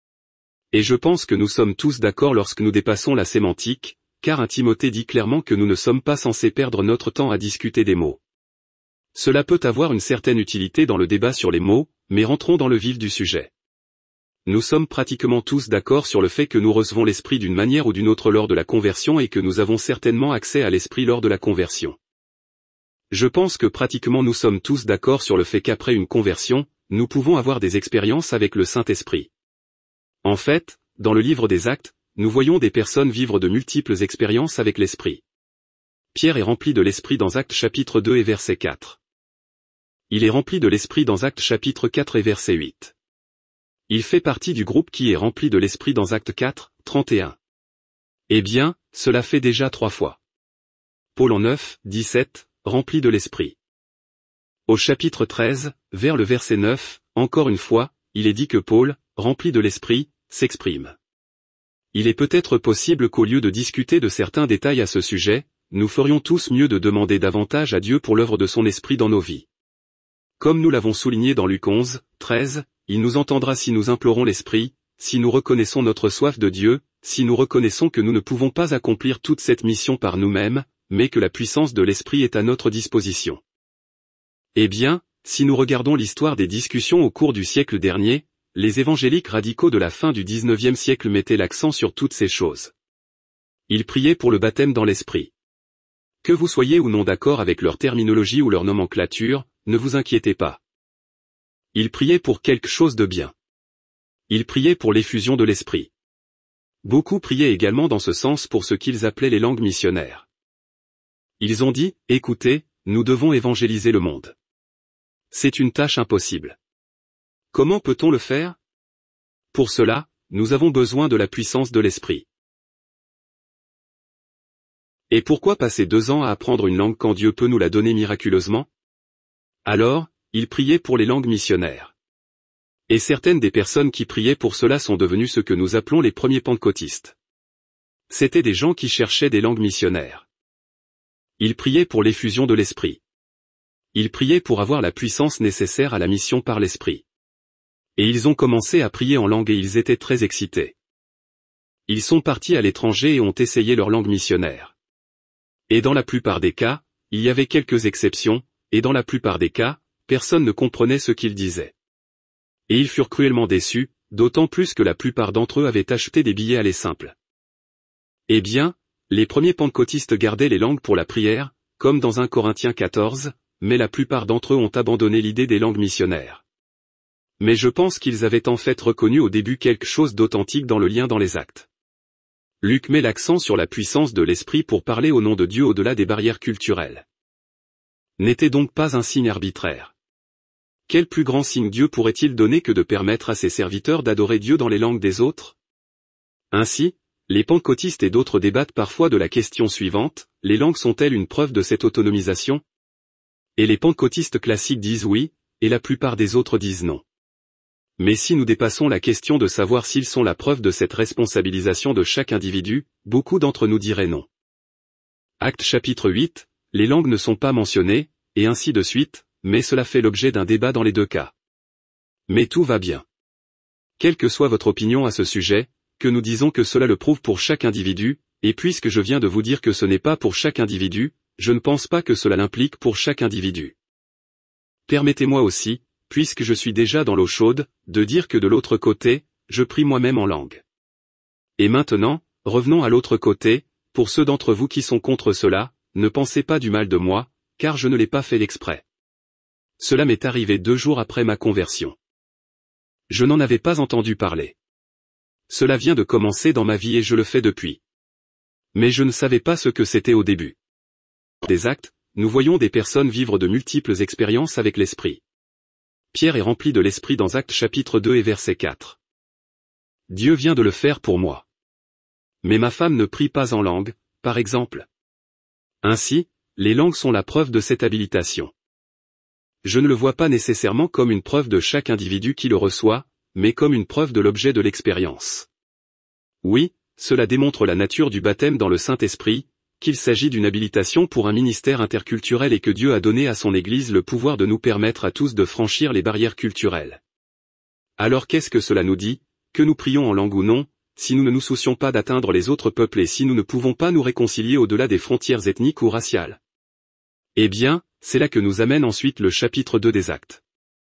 Et je pense que nous sommes tous d'accord lorsque nous dépassons la sémantique, car un Timothée dit clairement que nous ne sommes pas censés perdre notre temps à discuter des mots. Cela peut avoir une certaine utilité dans le débat sur les mots, mais rentrons dans le vif du sujet. Nous sommes pratiquement tous d'accord sur le fait que nous recevons l'Esprit d'une manière ou d'une autre lors de la conversion et que nous avons certainement accès à l'Esprit lors de la conversion. Je pense que pratiquement nous sommes tous d'accord sur le fait qu'après une conversion, nous pouvons avoir des expériences avec le Saint-Esprit. En fait, dans le livre des Actes, nous voyons des personnes vivre de multiples expériences avec l'Esprit. Pierre est rempli de l'Esprit dans Actes chapitre deux et verset quatre. Il est rempli de l'Esprit dans Actes chapitre quatre et verset huit. Il fait partie du groupe qui est rempli de l'Esprit dans Actes quatre, trente et un. Eh bien, cela fait déjà trois fois. Paul en neuf, dix-sept, rempli de l'Esprit. Au chapitre treize, vers le verset neuf, encore une fois, il est dit que Paul, rempli de l'Esprit, s'exprime. Il est peut-être possible qu'au lieu de discuter de certains détails à ce sujet, nous ferions tous mieux de demander davantage à Dieu pour l'œuvre de son Esprit dans nos vies. Comme nous l'avons souligné dans Luc onze, treize, il nous entendra si nous implorons l'Esprit, si nous reconnaissons notre soif de Dieu, si nous reconnaissons que nous ne pouvons pas accomplir toute cette mission par nous-mêmes, mais que la puissance de l'Esprit est à notre disposition. Eh bien, si nous regardons l'histoire des discussions au cours du siècle dernier, les évangéliques radicaux de la fin du dix-neuvième siècle mettaient l'accent sur toutes ces choses. Ils priaient pour le baptême dans l'Esprit. Que vous soyez ou non d'accord avec leur terminologie ou leur nomenclature, ne vous inquiétez pas. Ils priaient pour quelque chose de bien. Ils priaient pour l'effusion de l'Esprit. Beaucoup priaient également dans ce sens pour ce qu'ils appelaient les langues missionnaires. Ils ont dit, écoutez, nous devons évangéliser le monde. C'est une tâche impossible. Comment peut-on le faire? Pour cela, nous avons besoin de la puissance de l'Esprit. Et pourquoi passer deux ans à apprendre une langue quand Dieu peut nous la donner miraculeusement? Alors, ils priaient pour les langues missionnaires. Et certaines des personnes qui priaient pour cela sont devenues ce que nous appelons les premiers pentecôtistes. C'étaient des gens qui cherchaient des langues missionnaires. Ils priaient pour l'effusion de l'Esprit. Ils priaient pour avoir la puissance nécessaire à la mission par l'Esprit. Et ils ont commencé à prier en langue et ils étaient très excités. Ils sont partis à l'étranger et ont essayé leur langue missionnaire. Et dans la plupart des cas, il y avait quelques exceptions, et dans la plupart des cas, personne ne comprenait ce qu'ils disaient. Et ils furent cruellement déçus, d'autant plus que la plupart d'entre eux avaient acheté des billets aller simples. Eh bien, les premiers pentecôtistes gardaient les langues pour la prière, comme dans un Corinthiens quatorze, mais la plupart d'entre eux ont abandonné l'idée des langues missionnaires. Mais je pense qu'ils avaient en fait reconnu au début quelque chose d'authentique dans le lien dans les actes. Luc met l'accent sur la puissance de l'Esprit pour parler au nom de Dieu au-delà des barrières culturelles. N'était donc pas un signe arbitraire. Quel plus grand signe Dieu pourrait-il donner que de permettre à ses serviteurs d'adorer Dieu dans les langues des autres? Ainsi, les pentecôtistes et d'autres débattent parfois de la question suivante, les langues sont-elles une preuve de cette autonomisation? Et les pentecôtistes classiques disent oui, et la plupart des autres disent non. Mais si nous dépassons la question de savoir s'ils sont la preuve de cette responsabilisation de chaque individu, beaucoup d'entre nous diraient non. Actes chapitre huit, les langues ne sont pas mentionnées, et ainsi de suite, mais cela fait l'objet d'un débat dans les deux cas. Mais tout va bien. Quelle que soit votre opinion à ce sujet, que nous disons que cela le prouve pour chaque individu, et puisque je viens de vous dire que ce n'est pas pour chaque individu, je ne pense pas que cela l'implique pour chaque individu. Permettez-moi aussi, puisque je suis déjà dans l'eau chaude, de dire que de l'autre côté, je prie moi-même en langue. Et maintenant, revenons à l'autre côté, pour ceux d'entre vous qui sont contre cela, ne pensez pas du mal de moi, car je ne l'ai pas fait exprès. Cela m'est arrivé deux jours après ma conversion. Je n'en avais pas entendu parler. Cela vient de commencer dans ma vie et je le fais depuis. Mais je ne savais pas ce que c'était au début. Des actes, nous voyons des personnes vivre de multiples expériences avec l'Esprit. Pierre est rempli de l'Esprit dans Actes chapitre deux et verset quatre. Dieu vient de le faire pour moi. Mais ma femme ne prie pas en langue, par exemple. Ainsi, les langues sont la preuve de cette habilitation. Je ne le vois pas nécessairement comme une preuve de chaque individu qui le reçoit, mais comme une preuve de l'objet de l'expérience. Oui, cela démontre la nature du baptême dans le Saint-Esprit, qu'il s'agit d'une habilitation pour un ministère interculturel et que Dieu a donné à son Église le pouvoir de nous permettre à tous de franchir les barrières culturelles. Alors qu'est-ce que cela nous dit, que nous prions en langue ou non, si nous ne nous soucions pas d'atteindre les autres peuples et si nous ne pouvons pas nous réconcilier au-delà des frontières ethniques ou raciales? Eh bien, c'est là que nous amène ensuite le chapitre deux des Actes.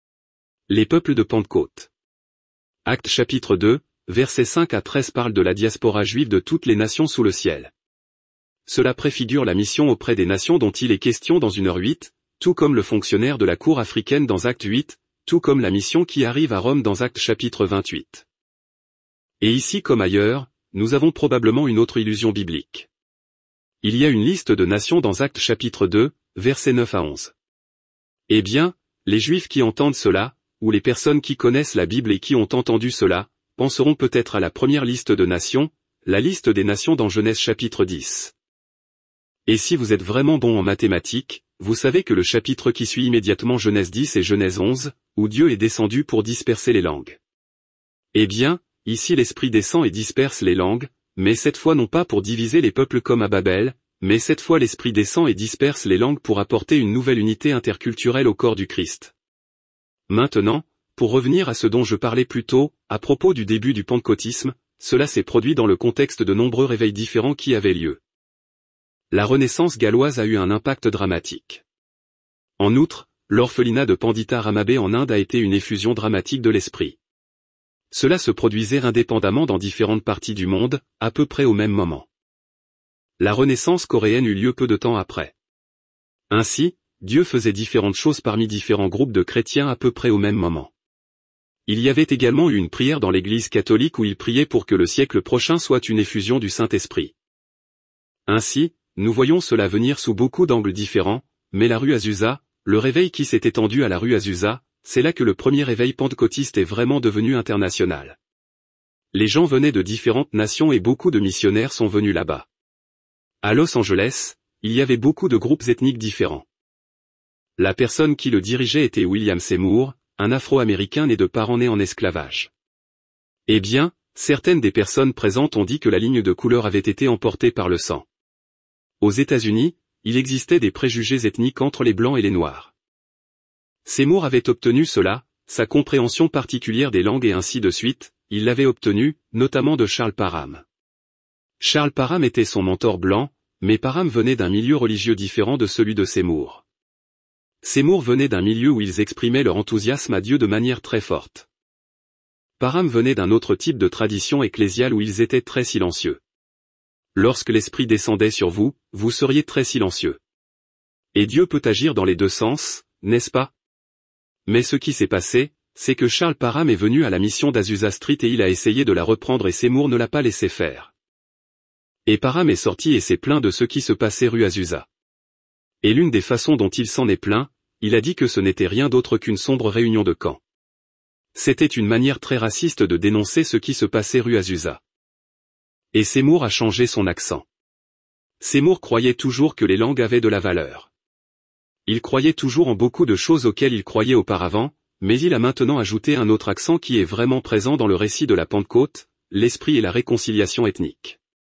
Les peuples de Pentecôte. Actes chapitre deux, versets cinq à treize parle de la diaspora juive de toutes les nations sous le ciel. Cela préfigure la mission auprès des nations dont il est question dans une heure huit, tout comme le fonctionnaire de la cour africaine dans Acte huit, tout comme la mission qui arrive à Rome dans Acte chapitre vingt-huit. Et ici comme ailleurs, nous avons probablement une autre illusion biblique. Il y a une liste de nations dans Acte chapitre deux, versets neuf à onze. Eh bien, les Juifs qui entendent cela, ou les personnes qui connaissent la Bible et qui ont entendu cela, penseront peut-être à la première liste de nations, la liste des nations dans Genèse chapitre dix. Et si vous êtes vraiment bon en mathématiques, vous savez que le chapitre qui suit immédiatement Genèse dix et Genèse onze, où Dieu est descendu pour disperser les langues. Eh bien, ici l'Esprit descend et disperse les langues, mais cette fois non pas pour diviser les peuples comme à Babel, mais cette fois l'Esprit descend et disperse les langues pour apporter une nouvelle unité interculturelle au corps du Christ. Maintenant, pour revenir à ce dont je parlais plus tôt, à propos du début du pentecôtisme, cela s'est produit dans le contexte de nombreux réveils différents qui avaient lieu. La Renaissance galloise a eu un impact dramatique. En outre, l'orphelinat de Pandita Ramabe en Inde a été une effusion dramatique de l'esprit. Cela se produisait indépendamment dans différentes parties du monde, à peu près au même moment. La Renaissance coréenne eut lieu peu de temps après. Ainsi, Dieu faisait différentes choses parmi différents groupes de chrétiens à peu près au même moment. Il y avait également eu une prière dans l'Église catholique où il priait pour que le siècle prochain soit une effusion du Saint-Esprit. Ainsi, nous voyons cela venir sous beaucoup d'angles différents, mais la rue Azusa, le réveil qui s'est étendu à la rue Azusa, c'est là que le premier réveil pentecôtiste est vraiment devenu international. Les gens venaient de différentes nations et beaucoup de missionnaires sont venus là-bas. À Los Angeles, il y avait beaucoup de groupes ethniques différents. La personne qui le dirigeait était William Seymour, un Afro-Américain né de parents nés en esclavage. Eh bien, certaines des personnes présentes ont dit que la ligne de couleur avait été emportée par le sang. Aux États-Unis, il existait des préjugés ethniques entre les Blancs et les Noirs. Seymour avait obtenu cela, sa compréhension particulière des langues et ainsi de suite, il l'avait obtenu, notamment de Charles Parham. Charles Parham était son mentor blanc, mais Parham venait d'un milieu religieux différent de celui de Seymour. Seymour venait d'un milieu où ils exprimaient leur enthousiasme à Dieu de manière très forte. Parham venait d'un autre type de tradition ecclésiale où ils étaient très silencieux. Lorsque l'Esprit descendait sur vous, vous seriez très silencieux. Et Dieu peut agir dans les deux sens, n'est-ce pas? Mais ce qui s'est passé, c'est que Charles Parham est venu à la mission d'Azusa Street et il a essayé de la reprendre et Seymour ne l'a pas laissé faire. Et Parham est sorti et s'est plaint de ce qui se passait rue Azusa. Et l'une des façons dont il s'en est plaint, il a dit que ce n'était rien d'autre qu'une sombre réunion de camps. C'était une manière très raciste de dénoncer ce qui se passait rue Azusa. Et Seymour a changé son accent. Seymour croyait toujours que les langues avaient de la valeur. Il croyait toujours en beaucoup de choses auxquelles il croyait auparavant, mais il a maintenant ajouté un autre accent qui est vraiment présent dans le récit de la Pentecôte, l'esprit et la réconciliation ethnique.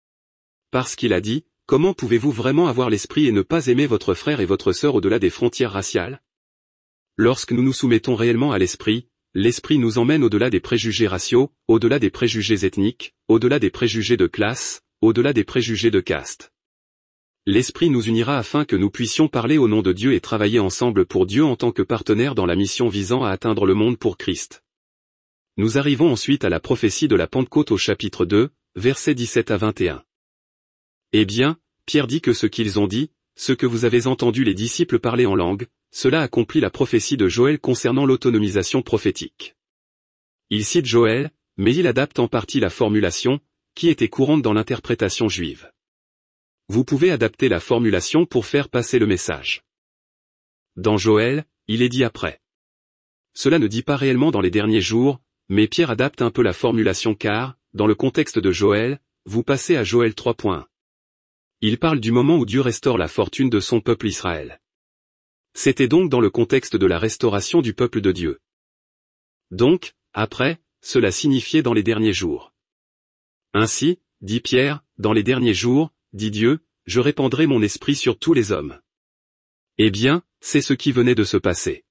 Parce qu'il a dit, comment pouvez-vous vraiment avoir l'esprit et ne pas aimer votre frère et votre sœur au-delà des frontières raciales? Lorsque nous nous soumettons réellement à l'esprit, l'esprit nous emmène au-delà des préjugés raciaux, au-delà des préjugés ethniques, au-delà des préjugés de classe, au-delà des préjugés de caste. L'esprit nous unira afin que nous puissions parler au nom de Dieu et travailler ensemble pour Dieu en tant que partenaires dans la mission visant à atteindre le monde pour Christ. Nous arrivons ensuite à la prophétie de la Pentecôte au chapitre deux, versets dix-sept à vingt et un. Eh bien, Pierre dit que ce qu'ils ont dit, ce que vous avez entendu les disciples parler en langue, cela accomplit la prophétie de Joël concernant l'autonomisation prophétique. Il cite Joël, mais il adapte en partie la formulation, qui était courante dans l'interprétation juive. Vous pouvez adapter la formulation pour faire passer le message. Dans Joël, il est dit après. Cela ne dit pas réellement dans les derniers jours, mais Pierre adapte un peu la formulation car, dans le contexte de Joël, vous passez à Joël trois point un. Il parle du moment où Dieu restaure la fortune de son peuple Israël. C'était donc dans le contexte de la restauration du peuple de Dieu. Donc, après, cela signifiait dans les derniers jours. Ainsi, dit Pierre, dans les derniers jours, dit Dieu, je répandrai mon esprit sur tous les hommes. Eh bien, c'est ce qui venait de se passer.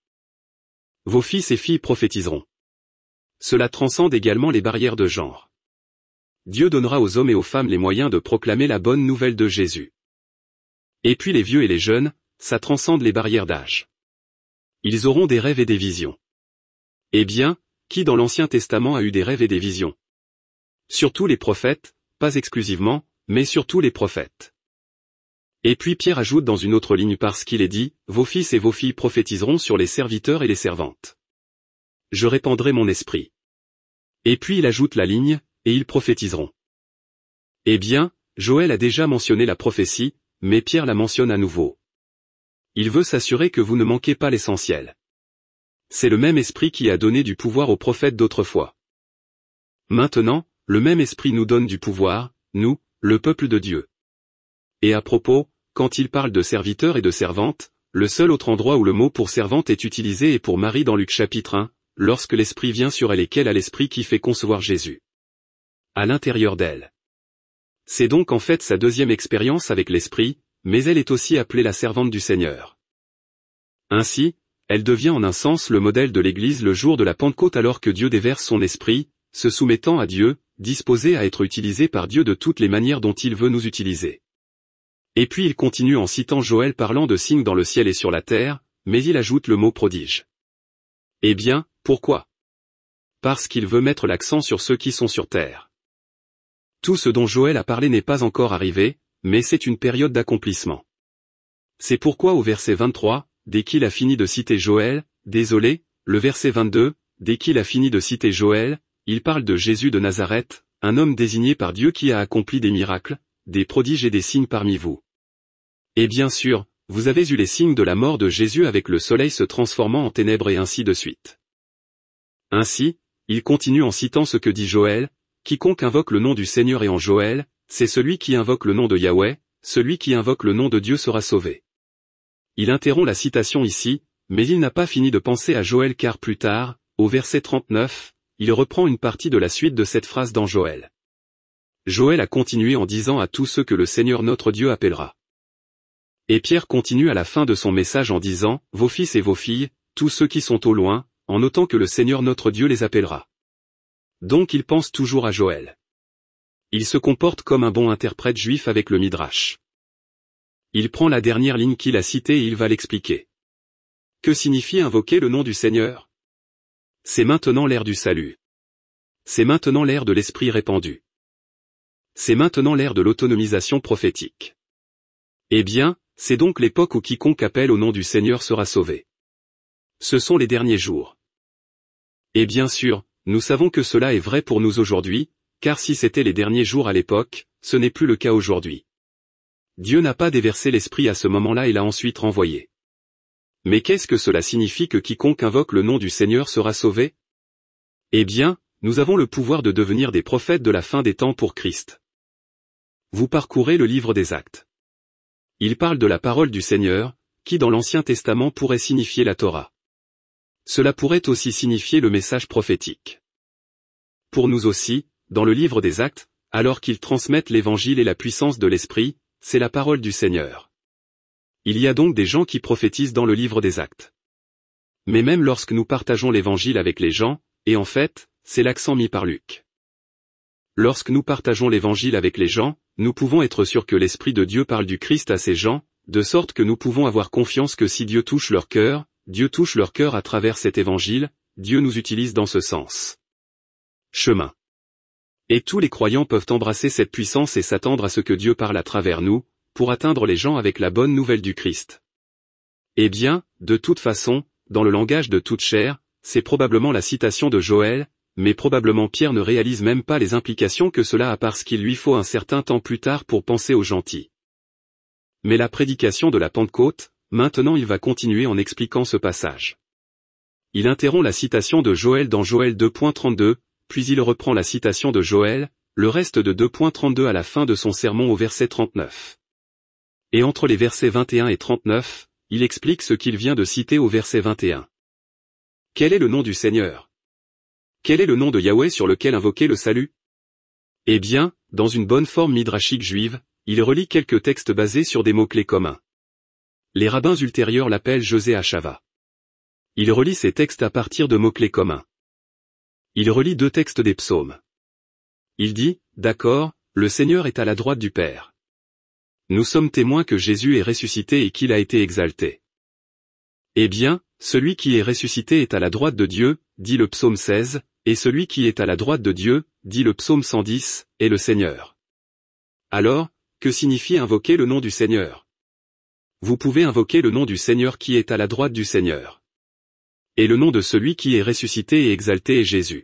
Vos fils et filles prophétiseront. Cela transcende également les barrières de genre. Dieu donnera aux hommes et aux femmes les moyens de proclamer la bonne nouvelle de Jésus. Et puis les vieux et les jeunes, ça transcende les barrières d'âge. Ils auront des rêves et des visions. Eh bien, qui dans l'Ancien Testament a eu des rêves et des visions? Surtout les prophètes, pas exclusivement, mais surtout les prophètes. Et puis Pierre ajoute dans une autre ligne parce qu'il est dit, vos fils et vos filles prophétiseront sur les serviteurs et les servantes. Je répandrai mon esprit. Et puis il ajoute la ligne, et ils prophétiseront. Eh bien, Joël a déjà mentionné la prophétie, mais Pierre la mentionne à nouveau. Il veut s'assurer que vous ne manquez pas l'essentiel. C'est le même esprit qui a donné du pouvoir aux prophètes d'autrefois. Maintenant, le même esprit nous donne du pouvoir, nous, le peuple de Dieu. Et à propos, quand il parle de serviteurs et de servantes, le seul autre endroit où le mot pour servante est utilisé est pour Marie dans Luc chapitre un, lorsque l'esprit vient sur elle et qu'elle a l'esprit qui fait concevoir Jésus. À l'intérieur d'elle. C'est donc en fait sa deuxième expérience avec l'esprit, mais elle est aussi appelée la servante du Seigneur. Ainsi, elle devient en un sens le modèle de l'Église le jour de la Pentecôte alors que Dieu déverse son esprit, se soumettant à Dieu, disposé à être utilisé par Dieu de toutes les manières dont il veut nous utiliser. Et puis il continue en citant Joël parlant de signes dans le ciel et sur la terre, mais il ajoute le mot prodige. Eh bien, pourquoi? Parce qu'il veut mettre l'accent sur ceux qui sont sur terre. Tout ce dont Joël a parlé n'est pas encore arrivé, mais c'est une période d'accomplissement. C'est pourquoi au verset vingt-trois, dès qu'il a fini de citer Joël, désolé, le verset vingt-deux, dès qu'il a fini de citer Joël, il parle de Jésus de Nazareth, un homme désigné par Dieu qui a accompli des miracles, des prodiges et des signes parmi vous. Et bien sûr, vous avez eu les signes de la mort de Jésus avec le soleil se transformant en ténèbres et ainsi de suite. Ainsi, il continue en citant ce que dit Joël, quiconque invoque le nom du Seigneur et en Joël, c'est celui qui invoque le nom de Yahweh, celui qui invoque le nom de Dieu sera sauvé. Il interrompt la citation ici, mais il n'a pas fini de penser à Joël car plus tard, au verset trente-neuf, il reprend une partie de la suite de cette phrase dans Joël. Joël a continué en disant à tous ceux que le Seigneur notre Dieu appellera. Et Pierre continue à la fin de son message en disant, vos fils et vos filles, tous ceux qui sont au loin, en notant que le Seigneur notre Dieu les appellera. Donc il pense toujours à Joël. Il se comporte comme un bon interprète juif avec le Midrash. Il prend la dernière ligne qu'il a citée et il va l'expliquer. Que signifie invoquer le nom du Seigneur? C'est maintenant l'ère du salut. C'est maintenant l'ère de l'esprit répandu. C'est maintenant l'ère de l'autonomisation prophétique. Eh bien, c'est donc l'époque où quiconque appelle au nom du Seigneur sera sauvé. Ce sont les derniers jours. Et bien sûr, nous savons que cela est vrai pour nous aujourd'hui, car si c'était les derniers jours à l'époque, ce n'est plus le cas aujourd'hui. Dieu n'a pas déversé l'Esprit à ce moment-là et l'a ensuite renvoyé. Mais qu'est-ce que cela signifie que quiconque invoque le nom du Seigneur sera sauvé? Eh bien, nous avons le pouvoir de devenir des prophètes de la fin des temps pour Christ. Vous parcourez le livre des Actes. Il parle de la parole du Seigneur, qui dans l'Ancien Testament pourrait signifier la Torah. Cela pourrait aussi signifier le message prophétique. Pour nous aussi, dans le livre des Actes, alors qu'ils transmettent l'Évangile et la puissance de l'Esprit, c'est la parole du Seigneur. Il y a donc des gens qui prophétisent dans le livre des Actes. Mais même lorsque nous partageons l'Évangile avec les gens, et en fait, c'est l'accent mis par Luc. Lorsque nous partageons l'Évangile avec les gens, nous pouvons être sûrs que l'Esprit de Dieu parle du Christ à ces gens, de sorte que nous pouvons avoir confiance que si Dieu touche leur cœur, Dieu touche leur cœur à travers cet Évangile, Dieu nous utilise dans ce sens. Chemin. Et tous les croyants peuvent embrasser cette puissance et s'attendre à ce que Dieu parle à travers nous, pour atteindre les gens avec la bonne nouvelle du Christ. Eh bien, de toute façon, dans le langage de toute chair, c'est probablement la citation de Joël, mais probablement Pierre ne réalise même pas les implications que cela a parce qu'il lui faut un certain temps plus tard pour penser aux gentils. Mais la prédication de la Pentecôte, maintenant il va continuer en expliquant ce passage. Il interrompt la citation de Joël dans Joël deux trente-deux, puis il reprend la citation de Joël, le reste de deux trente-deux à la fin de son sermon au verset trente-neuf. Et entre les versets vingt et un et trente-neuf, il explique ce qu'il vient de citer au verset vingt et un. Quel est le nom du Seigneur? Quel est le nom de Yahweh sur lequel invoquer le salut? Eh bien, dans une bonne forme midrashique juive, il relie quelques textes basés sur des mots-clés communs. Les rabbins ultérieurs l'appellent José Hachava. Il relie ces textes à partir de mots-clés communs. Il relie deux textes des psaumes. Il dit, d'accord, le Seigneur est à la droite du Père. Nous sommes témoins que Jésus est ressuscité et qu'il a été exalté. Eh bien, celui qui est ressuscité est à la droite de Dieu, dit le psaume seize, et celui qui est à la droite de Dieu, dit le psaume cent dix, est le Seigneur. Alors, que signifie invoquer le nom du Seigneur? Vous pouvez invoquer le nom du Seigneur qui est à la droite du Seigneur. Et le nom de celui qui est ressuscité et exalté est Jésus.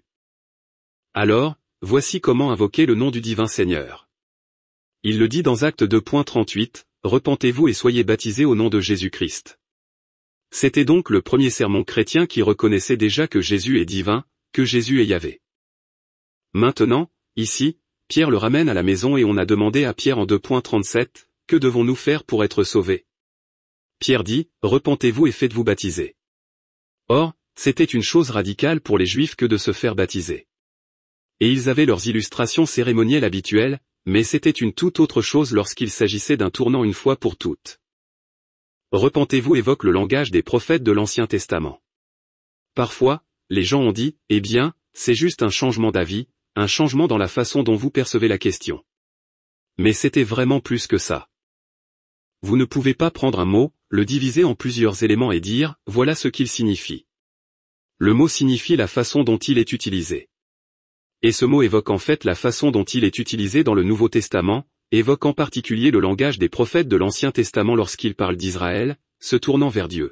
Alors, voici comment invoquer le nom du divin Seigneur. Il le dit dans Actes deux trente-huit, « Repentez-vous et soyez baptisés au nom de Jésus-Christ ». C'était donc le premier sermon chrétien qui reconnaissait déjà que Jésus est divin, que Jésus est Yahvé. Maintenant, ici, Pierre le ramène à la maison et on a demandé à Pierre en deux trente-sept, « Que devons-nous faire pour être sauvés ?» Pierre dit, « Repentez-vous et faites-vous baptiser ». Or, c'était une chose radicale pour les Juifs que de se faire baptiser. Et ils avaient leurs illustrations cérémonielles habituelles, mais c'était une toute autre chose lorsqu'il s'agissait d'un tournant une fois pour toutes. Repentez-vous évoque le langage des prophètes de l'Ancien Testament. Parfois, les gens ont dit, eh bien, c'est juste un changement d'avis, un changement dans la façon dont vous percevez la question. Mais c'était vraiment plus que ça. Vous ne pouvez pas prendre un mot, le diviser en plusieurs éléments et dire, voilà ce qu'il signifie. Le mot signifie la façon dont il est utilisé. Et ce mot évoque en fait la façon dont il est utilisé dans le Nouveau Testament, évoque en particulier le langage des prophètes de l'Ancien Testament lorsqu'ils parlent d'Israël, se tournant vers Dieu.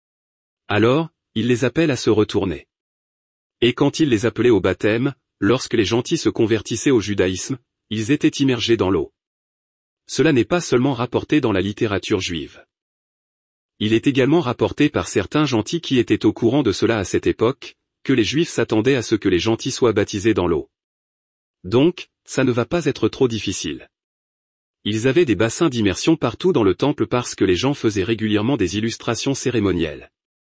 Alors, il les appelle à se retourner. Et quand il les appelait au baptême, lorsque les gentils se convertissaient au judaïsme, ils étaient immergés dans l'eau. Cela n'est pas seulement rapporté dans la littérature juive. Il est également rapporté par certains gentils qui étaient au courant de cela à cette époque, que les Juifs s'attendaient à ce que les gentils soient baptisés dans l'eau. Donc, ça ne va pas être trop difficile. Ils avaient des bassins d'immersion partout dans le temple parce que les gens faisaient régulièrement des illustrations cérémonielles.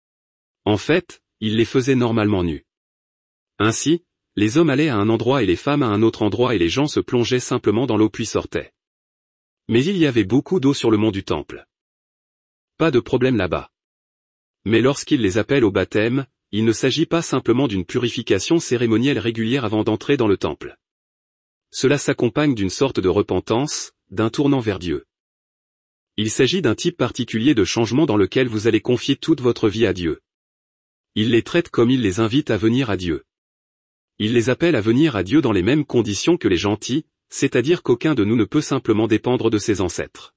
En fait, ils les faisaient normalement nus. Ainsi, les hommes allaient à un endroit et les femmes à un autre endroit et les gens se plongeaient simplement dans l'eau puis sortaient. Mais il y avait beaucoup d'eau sur le mont du temple. Pas de problème là-bas. Mais lorsqu'il les appelle au baptême, il ne s'agit pas simplement d'une purification cérémonielle régulière avant d'entrer dans le temple. Cela s'accompagne d'une sorte de repentance, d'un tournant vers Dieu. Il s'agit d'un type particulier de changement dans lequel vous allez confier toute votre vie à Dieu. Il les traite comme il les invite à venir à Dieu. Il les appelle à venir à Dieu dans les mêmes conditions que les gentils, c'est-à-dire qu'aucun de nous ne peut simplement dépendre de ses ancêtres.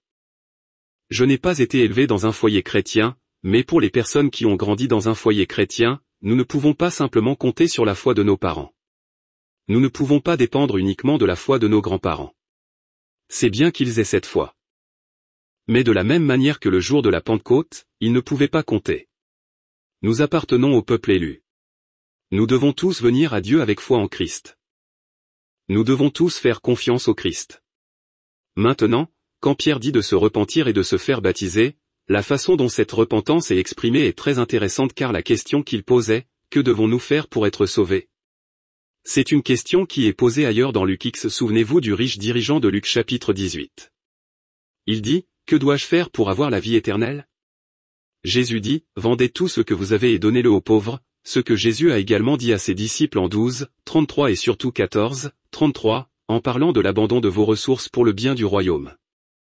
Je n'ai pas été élevé dans un foyer chrétien, mais pour les personnes qui ont grandi dans un foyer chrétien, nous ne pouvons pas simplement compter sur la foi de nos parents. Nous ne pouvons pas dépendre uniquement de la foi de nos grands-parents. C'est bien qu'ils aient cette foi. Mais de la même manière que le jour de la Pentecôte, ils ne pouvaient pas compter. Nous appartenons au peuple élu. Nous devons tous venir à Dieu avec foi en Christ. Nous devons tous faire confiance au Christ. Maintenant, quand Pierre dit de se repentir et de se faire baptiser, la façon dont cette repentance est exprimée est très intéressante car la question qu'il posait, que devons-nous faire pour être sauvés? C'est une question qui est posée ailleurs dans Luc X. Souvenez-vous du riche dirigeant de Luc chapitre dix-huit. Il dit, que dois-je faire pour avoir la vie éternelle? Jésus dit, vendez tout ce que vous avez et donnez-le aux pauvres, ce que Jésus a également dit à ses disciples en douze, trente-trois et surtout quatorze, trente-trois, en parlant de l'abandon de vos ressources pour le bien du royaume.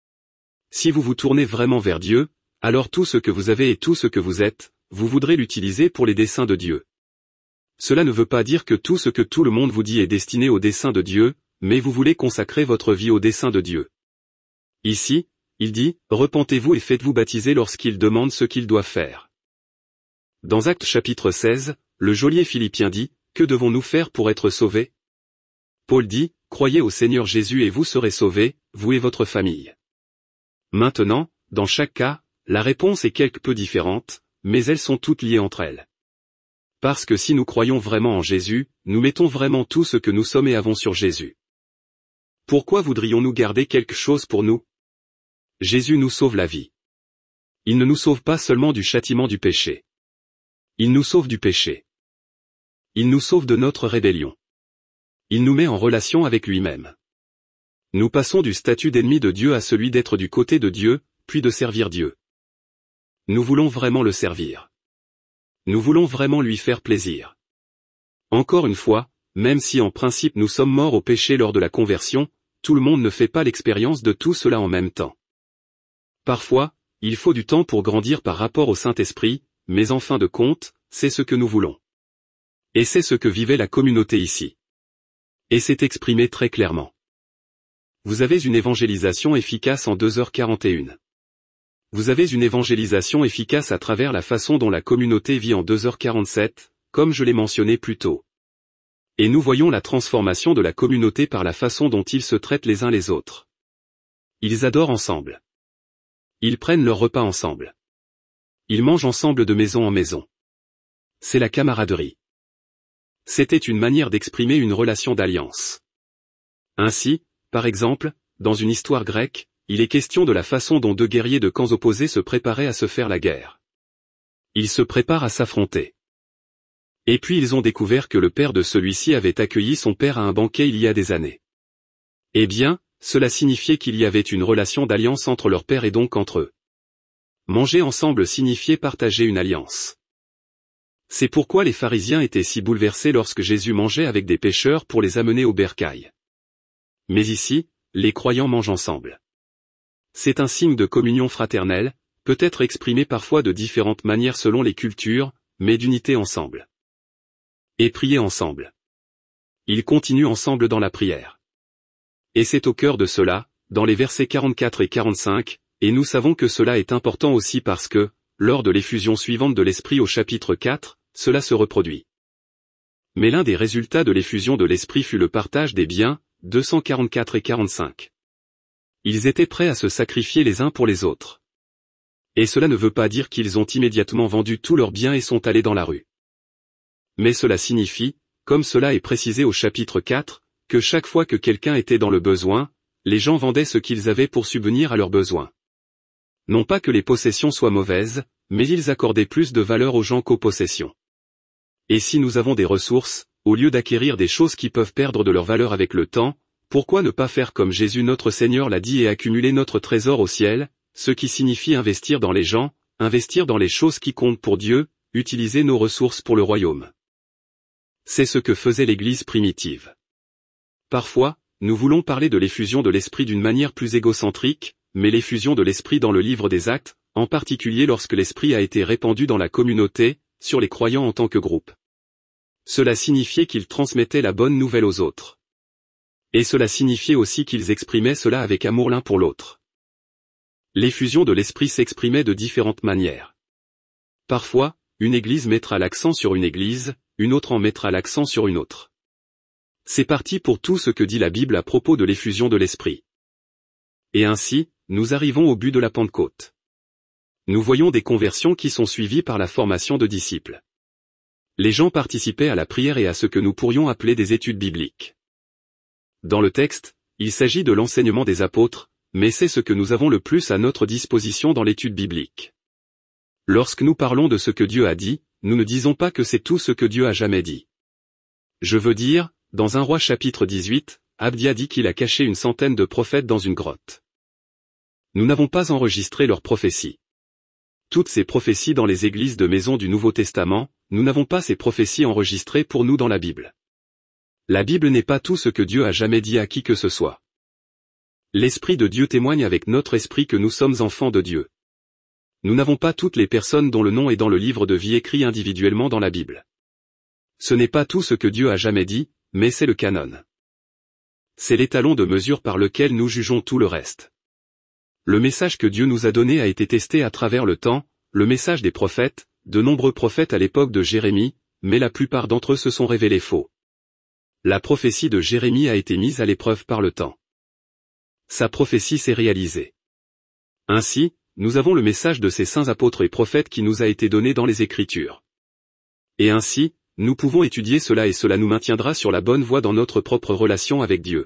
Si vous vous tournez vraiment vers Dieu, alors tout ce que vous avez et tout ce que vous êtes, vous voudrez l'utiliser pour les desseins de Dieu. Cela ne veut pas dire que tout ce que tout le monde vous dit est destiné au dessein de Dieu, mais vous voulez consacrer votre vie au dessein de Dieu. Ici, il dit, repentez-vous et faites-vous baptiser lorsqu'il demande ce qu'ils doivent faire. Dans Actes chapitre seize, le geôlier Philippien dit, que devons-nous faire pour être sauvés? Paul dit, croyez au Seigneur Jésus et vous serez sauvés, vous et votre famille. Maintenant, dans chaque cas, la réponse est quelque peu différente, mais elles sont toutes liées entre elles. Parce que si nous croyons vraiment en Jésus, nous mettons vraiment tout ce que nous sommes et avons sur Jésus. Pourquoi voudrions-nous garder quelque chose pour nous? Jésus nous sauve la vie. Il ne nous sauve pas seulement du châtiment du péché. Il nous sauve du péché. Il nous sauve de notre rébellion. Il nous met en relation avec lui-même. Nous passons du statut d'ennemi de Dieu à celui d'être du côté de Dieu, puis de servir Dieu. Nous voulons vraiment le servir. Nous voulons vraiment lui faire plaisir. Encore une fois, même si en principe nous sommes morts au péché lors de la conversion, tout le monde ne fait pas l'expérience de tout cela en même temps. Parfois, il faut du temps pour grandir par rapport au Saint-Esprit, mais en fin de compte, c'est ce que nous voulons. Et c'est ce que vivait la communauté ici. Et c'est exprimé très clairement. Vous avez une évangélisation efficace en deux heures quarante et une. Vous avez une évangélisation efficace à travers la façon dont la communauté vit en deux heures quarante-sept, comme je l'ai mentionné plus tôt. Et nous voyons la transformation de la communauté par la façon dont ils se traitent les uns les autres. Ils adorent ensemble. Ils prennent leur repas ensemble. Ils mangent ensemble de maison en maison. C'est la camaraderie. C'était une manière d'exprimer une relation d'alliance. Ainsi, par exemple, dans une histoire grecque, il est question de la façon dont deux guerriers de camps opposés se préparaient à se faire la guerre. Ils se préparent à s'affronter. Et puis ils ont découvert que le père de celui-ci avait accueilli son père à un banquet il y a des années. Eh bien, cela signifiait qu'il y avait une relation d'alliance entre leur père et donc entre eux. Manger ensemble signifiait partager une alliance. C'est pourquoi les pharisiens étaient si bouleversés lorsque Jésus mangeait avec des pécheurs pour les amener au bercail. Mais ici, les croyants mangent ensemble. C'est un signe de communion fraternelle, peut-être exprimé parfois de différentes manières selon les cultures, mais d'unité ensemble. Et prier ensemble. Ils continuent ensemble dans la prière. Et c'est au cœur de cela, dans les versets quarante-quatre et quarante-cinq, et nous savons que cela est important aussi parce que, lors de l'effusion suivante de l'Esprit au chapitre quatre, cela se reproduit. Mais l'un des résultats de l'effusion de l'Esprit fut le partage des biens, deux cent quarante-quatre et quarante-cinq. Ils étaient prêts à se sacrifier les uns pour les autres. Et cela ne veut pas dire qu'ils ont immédiatement vendu tous leurs biens et sont allés dans la rue. Mais cela signifie, comme cela est précisé au chapitre quatre, que chaque fois que quelqu'un était dans le besoin, les gens vendaient ce qu'ils avaient pour subvenir à leurs besoins. Non pas que les possessions soient mauvaises, mais ils accordaient plus de valeur aux gens qu'aux possessions. Et si nous avons des ressources, au lieu d'acquérir des choses qui peuvent perdre de leur valeur avec le temps, pourquoi ne pas faire comme Jésus notre Seigneur l'a dit et accumuler notre trésor au ciel, ce qui signifie investir dans les gens, investir dans les choses qui comptent pour Dieu, utiliser nos ressources pour le royaume. C'est ce que faisait l'Église primitive. Parfois, nous voulons parler de l'effusion de l'Esprit d'une manière plus égocentrique, mais l'effusion de l'Esprit dans le livre des Actes, en particulier lorsque l'Esprit a été répandu dans la communauté, sur les croyants en tant que groupe. Cela signifiait qu'ils transmettaient la bonne nouvelle aux autres. Et cela signifiait aussi qu'ils exprimaient cela avec amour l'un pour l'autre. L'effusion de l'Esprit s'exprimait de différentes manières. Parfois, une église mettra l'accent sur une église, une autre en mettra l'accent sur une autre. C'est parti pour tout ce que dit la Bible à propos de l'effusion de l'Esprit. Et ainsi, nous arrivons au but de la Pentecôte. Nous voyons des conversions qui sont suivies par la formation de disciples. Les gens participaient à la prière et à ce que nous pourrions appeler des études bibliques. Dans le texte, il s'agit de l'enseignement des apôtres, mais c'est ce que nous avons le plus à notre disposition dans l'étude biblique. Lorsque nous parlons de ce que Dieu a dit, nous ne disons pas que c'est tout ce que Dieu a jamais dit. Je veux dire, dans un roi chapitre dix-huit, Abdia dit qu'il a caché une centaine de prophètes dans une grotte. Nous n'avons pas enregistré leurs prophéties. Toutes ces prophéties dans les églises de maison du Nouveau Testament, nous n'avons pas ces prophéties enregistrées pour nous dans la Bible. La Bible n'est pas tout ce que Dieu a jamais dit à qui que ce soit. L'Esprit de Dieu témoigne avec notre esprit que nous sommes enfants de Dieu. Nous n'avons pas toutes les personnes dont le nom est dans le livre de vie écrit individuellement dans la Bible. Ce n'est pas tout ce que Dieu a jamais dit, mais c'est le canon. C'est l'étalon de mesure par lequel nous jugeons tout le reste. Le message que Dieu nous a donné a été testé à travers le temps, le message des prophètes, de nombreux prophètes à l'époque de Jérémie, mais la plupart d'entre eux se sont révélés faux. La prophétie de Jérémie a été mise à l'épreuve par le temps. Sa prophétie s'est réalisée. Ainsi, nous avons le message de ces saints apôtres et prophètes qui nous a été donné dans les Écritures. Et ainsi, nous pouvons étudier cela et cela nous maintiendra sur la bonne voie dans notre propre relation avec Dieu.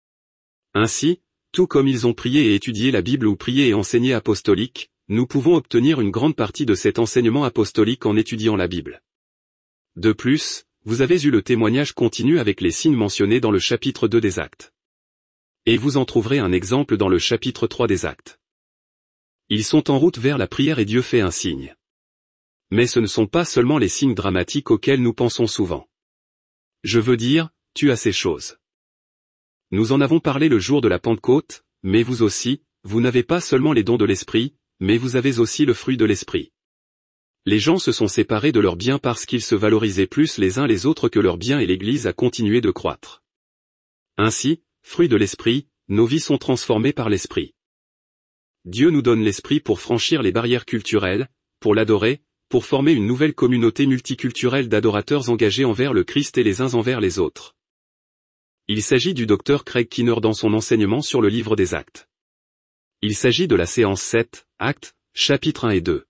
Ainsi, tout comme ils ont prié et étudié la Bible ou prié et enseigné apostolique, nous pouvons obtenir une grande partie de cet enseignement apostolique en étudiant la Bible. De plus, vous avez eu le témoignage continu avec les signes mentionnés dans le chapitre deux des Actes. Et vous en trouverez un exemple dans le chapitre trois des Actes. Ils sont en route vers la prière et Dieu fait un signe. Mais ce ne sont pas seulement les signes dramatiques auxquels nous pensons souvent. Je veux dire, tu as ces choses. Nous en avons parlé le jour de la Pentecôte, mais vous aussi, vous n'avez pas seulement les dons de l'Esprit, mais vous avez aussi le fruit de l'Esprit. Les gens se sont séparés de leurs biens parce qu'ils se valorisaient plus les uns les autres que leurs biens et l'Église a continué de croître. Ainsi, fruit de l'Esprit, nos vies sont transformées par l'Esprit. Dieu nous donne l'Esprit pour franchir les barrières culturelles, pour l'adorer, pour former une nouvelle communauté multiculturelle d'adorateurs engagés envers le Christ et les uns envers les autres. Il s'agit du docteur Craig Keener dans son enseignement sur le livre des Actes. Il s'agit de la séance sept, Actes, chapitres un et deux.